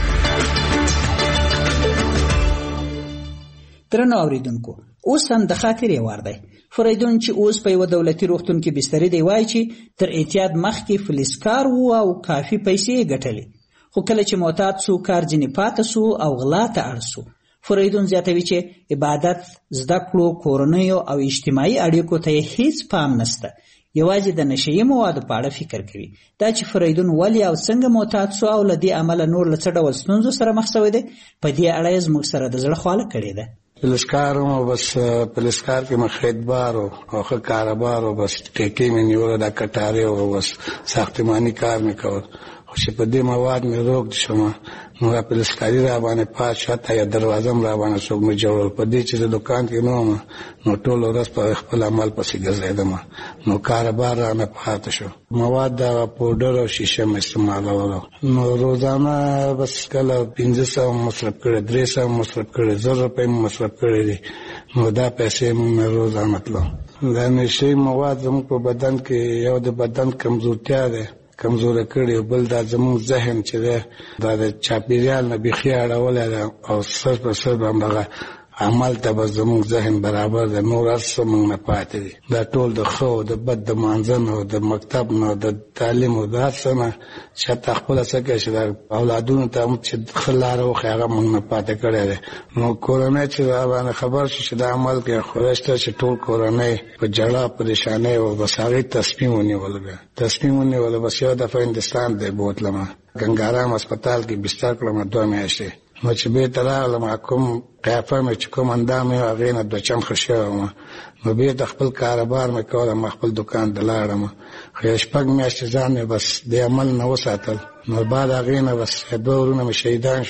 درنو اورېدونکو اوس هم د خاطرې وار دی. فریدون چې اوس په یوه دولتي روغتون کې بستري دی وایي چې تر اعتیاد مخکې فلزکار و او کافي پیسې یې ګټلې خو کله چې معتاد سو کار ځینې پاته سو او غلا ته اړ سو. فریدون زیاتوي چې عبادت زده کړو کورنیو او اجتماعي اړیکو ته هیڅ پام نشته یوازې د نشهیي موادو په اړه فکر کوي. دا چې فریدون ولې او څنګه معتاد سو او له دې امله نور له څه ډول ستونزو سره مخ شوی دی په دې اړه یې زموږ سره د زړه خواله کړې ده. پلسکار و بس پلسکار کې مې خیدبار او ښه کاروبار او بس ټیکې مې نیوله دا کټارې او بس ساختماني کار مې کول خو چې په دې مواد مې روږد شوم نو دا پلسکاري را باندې پات شو حتی یا دروازه م را باندې څوک مې جوړول په دې چې زه دوکان کې نه وم نو ټوله ورځ په خپل عمل پسې ګرځېدم نو کاروبار رانه پاته شو. مواد دا پوډر او شیشه مې استعمالوله نو روزانه بس کله پنځه سوه مصرف کړی درې سوه مصرف کړی زر روپۍ مې مصرف کړی دي نو دا پیسې مې روزانه تلو. دا نشهیي مواد زموږ په بدن کې یو د بدن کمزورتیا ده کمزوره کړي بل دا زموږ ذهن چې ده دا د چاپېریال نه بیخي اړولی ده او سر په سر به همدغه عمل ته به زموږ ذهن برابر ده نور هر څه موږ نه پاتې دي. دا ټول د ښه او د بد د مانځه نه او د مکتب نه او د تعلیم او د هر څه نه چې حتی خپله څه کوي چې د اولادونو ته هم چې ښه لاره وښیي هغه موږ نه پاتې کړی دی. نو کورنۍ چې دا باندې خبر شي چې دا عمل کوي خدای شته چې ټول کورنۍ په جړه پریشانۍ او بس هغې تصمیم ونیولو بیا تصمیم ونیولو بس یو دفعه هندوستان دی بوتلمه ګنګارام هسپتال کې بستر کړم دوه میاشتې نو چې بېرته راغلم کوم قیافه مې چې کوم اندام یې هغې نه دوه چم ښه شوی وم نو بېرته خپل کاروبار مې کولم خپل دوکان ته لاړم خو یو شپږ میاشتې ځان مې بس دې عمل نه وساتل نو بعد هغې نه بس دوه ورونه مې شهیدان شو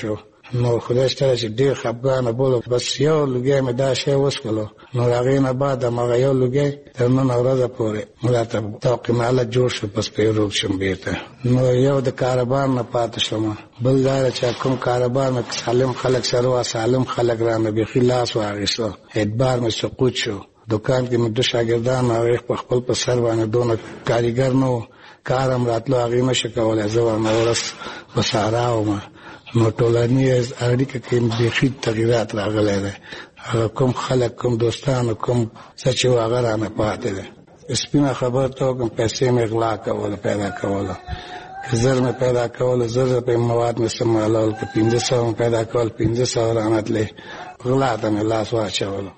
نو خدای شته چې ډېر خفګانه بولو بس یو لوګی مې دا شی وڅښلو نو د هغې نه بعد هماغه یو لوګی تر نن ورځه پورې مو راته توقیم حالت جوړ شو پس پرې روغ شم بېرته نو یو د کاروبار نه پاتې شوم بل دا ده چې کوم کاروبار مې سالم خلک سره وه سالم خلک رانه بیخي لاس واخیستو اعتبار مې سقوط شو دکان کې مې دوه شاګردان هغې په خپل په سر باندې دونه کاریګر نه و کار هم راتلو هغې نه شي کولی زه ورنه ورځ په سارا وم نو ټولنیز اړیکه کې بیخي تغیرات راغلی دی هغه کوم خلک کوم دوستان کوم څه چې و هغه رانه پاتې دی سپینه خبر ته وکړم پیسې مې غلا کوله پیدا کوله که زر مې پیدا کوله زر په مواد مې استعمالول که پنځه سوه مې پیدا کول پنځه سوه رانه تلې غلا ته مې لاس واچولو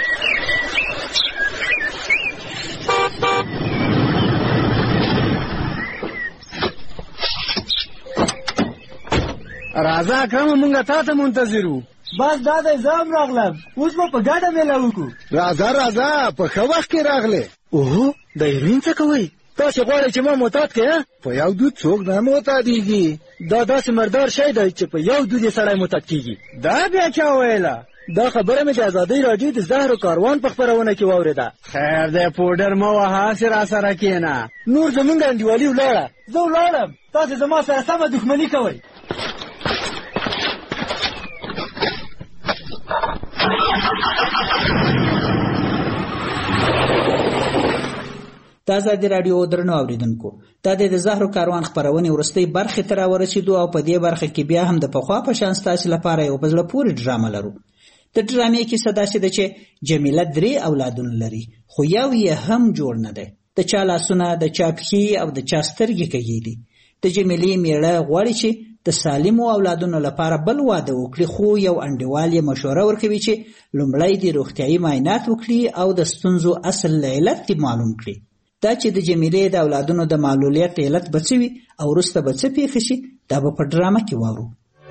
راځه اکرمه مونږ تا ته منتظر وو بس دا دی زه هم راغلم اوس به په ګډه میله وکړو راځه راځه په ښه وخت کې راغلې اوهو د هیروین څه کوئ تاسې غواړئ چې ما معتاد کړې په یو دود څوک نه معتادېږي دا داسې مردار شی دی چې په یو دود یې سړی معتاد کېږي دا بیا چا ویله دا خبره مې د ازادۍ راډیو د زهرو کاروان په خپرونه کې واورېده خیر دی پوډر مه وهه هسې را سره کښېنه نور زمونږ انډیوالي ولاړه زه ولاړم تاسې زما سره سمه دښمني کوئ د ازادي راډیو درنو اوریدونکو دا د زهرو کاروان خپرونې وروستۍ برخې ته راورسېدو او په دې برخه کې بیا هم د پخوا په شان ستاسې لپاره یو په زړه پورې ډرامه لرو د ډرامې کیسه داسې ده چې جمیله درې اولادونه لري خو یو یې هم جوړ نه دی د چا لاسونه د چا پښې او د چا سترګې کږې دي د جمیلې میړه غواړي چې د سالمو اولادونو لپاره بل واده وکړي خو یو انډیوال یې مشوره ورکوي چې لومړی د روغتیایي معاینات وکړي او د ستونزو اصل علت دې معلوم کړي دا چې د جمیلې د اولادونو د معلولیت علت به څه وي او وروسته به څه پېښه شي دا به په ډرامه کې واورو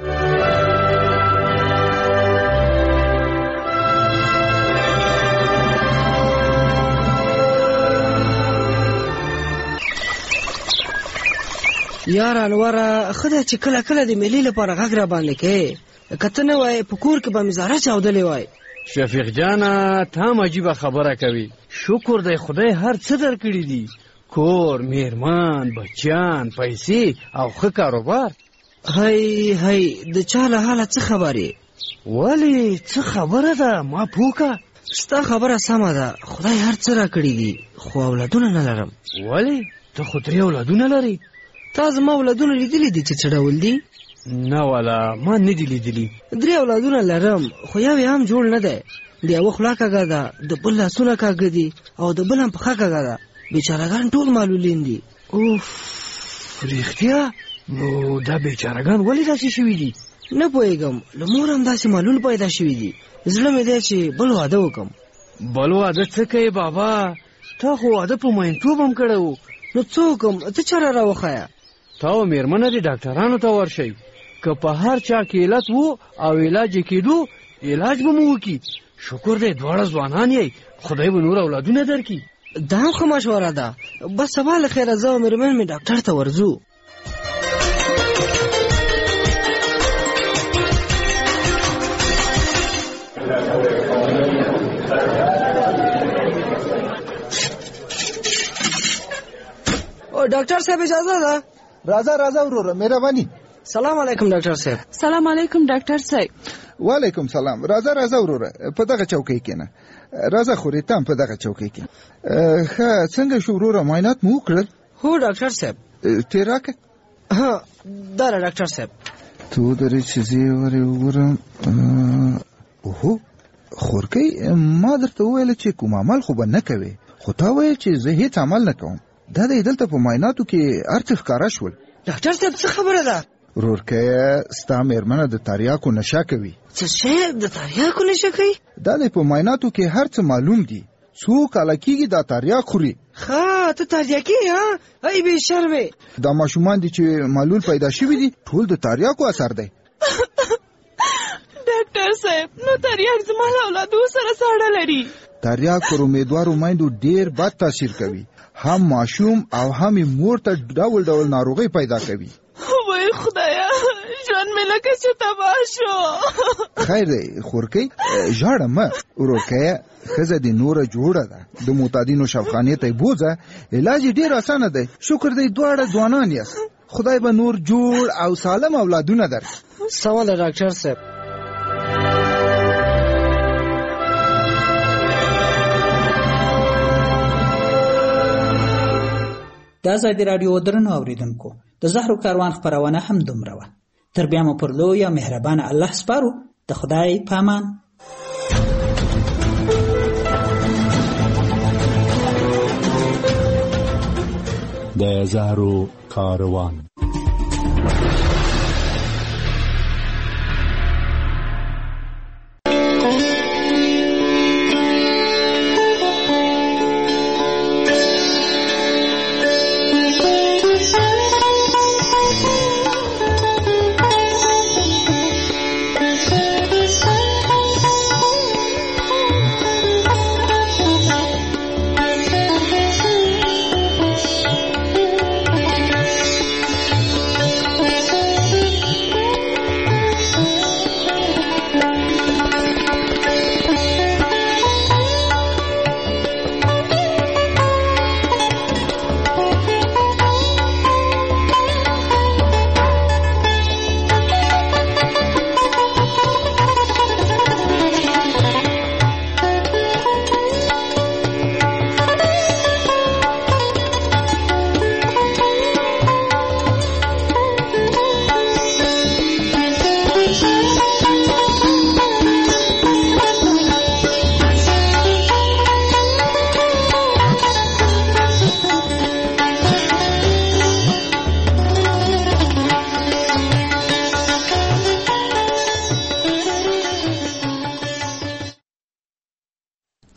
یار انوره ښه ده چې کله کله د میلې لپاره غږ را باندې کوې که ته نه وای په کور کې به مې زاره چاودلې وای شفیق جانه ته هم عجیبه خبره کوي شکر دی خدای هر څه درکړي دي کور میرمن بچیان پیسې او ښه کاروبار هی هی د چا له حاله څه خبرې ولې څه خبره ده ما پوکه ستا خبره سمه ده خدای هر څه راکړي دي خو اولادونه نه لرم ولې ته خو درې اولادونه لري تا زما اولادونه لیدلي دي چې څه ډول دي نه والا ما نه دي لیدلي درې اولادونه لرم خو یو یې هم جوړ نه دی د یوه خوله کږه ده د بل لاسونه کږه دي او د بل هم پښه کږه ده بیچارهګان ټول معلولین دي اوف رښتیا نو دا بیچارهګان ولې داسې شوي دي نه پوهېږم له مور هم داسې معلول پیدا شوي دي زړه مې دی چې بل واده وکړم بل واده څه کوې بابا تا خو واده په مینتوب هم کړی و نو څه وکړم ته چاره راوښیه تا او مېرمنه دې ډاکټرانو ته ورشئ که په هر چا کې علت وو او علاج یې کېدو علاج به مو وکړي شکر دی دواړه ځوانان یې خدای به نور اولادونه درکړي دا هم ښه مشوره ده بس سبا له خیره زه او مېرمن مې ډاکټر ته ورځو او ډاکټر صاحب اجازه ده راځه راځه وروره مهرباني سلام علیکم ډاکټر صاحب سلام علیکم ډاکټر صاحب وعلیکم سلام راځه راځه وروره په دغه چوکۍ کېنه راځه خورې تام په دغه چوکۍ کېنه ښه څنګه شو وروره معاینات مو وکړل هو ډاکټر صاحب تېر راکړه ها دا ده ډاکټر صاحب ته ودرې چې زه یې ورې وګورم اوهو خورکۍ ما درته وویل چې کوم عمل خو به نه کوې خو تا ویل چې زه هېڅ عمل نه کوم دا دی دلته په معایناتو کې هر څه ښکاره شول ډاکټر صاحب څه خبره ده ورورکیه ستا مېرمنه د تریاکو نشه کوي څه شی د تریاکو نشه کوي دا دی په معایناتو کې هر څه معلوم دي څو کاله کېږي دا تریاک خوري ښه ته تریاکي ها ای بې شرمې دا ماشومان دي چې معلول پیدا شوي دي ټول د تریاکو اثر دی ډاکټر صاحب نو تریاک زما له اولادو سره ساړه لري تریاک پر امیدوارو میندو ډېر بد تاثیر کوي هم ماشوم او هم مور ته ډول ډول ناروغي پیدا کوي وای خدایا ژوند مې لکه چې تباه شو. خیر دی خورکۍ ژاړه مه ورورکیه ښځه دې نوره جوړه ده د معتادینو شفخانې ته یې بوځه علاج یې ډېر اسانه دی شکر دی دواړه ځوانان یاست خدای به نور جوړ او سالم اولادونه درکړي. سمه ده ډاکټر صاحب. د ازادي راډیو درنو اوریدونکو د زهرو کاروان خپرونه هم دومره وه. تر بیا مو پر لوی او مهربانه الله سپارو. د خدای په امان. د زهرو کاروان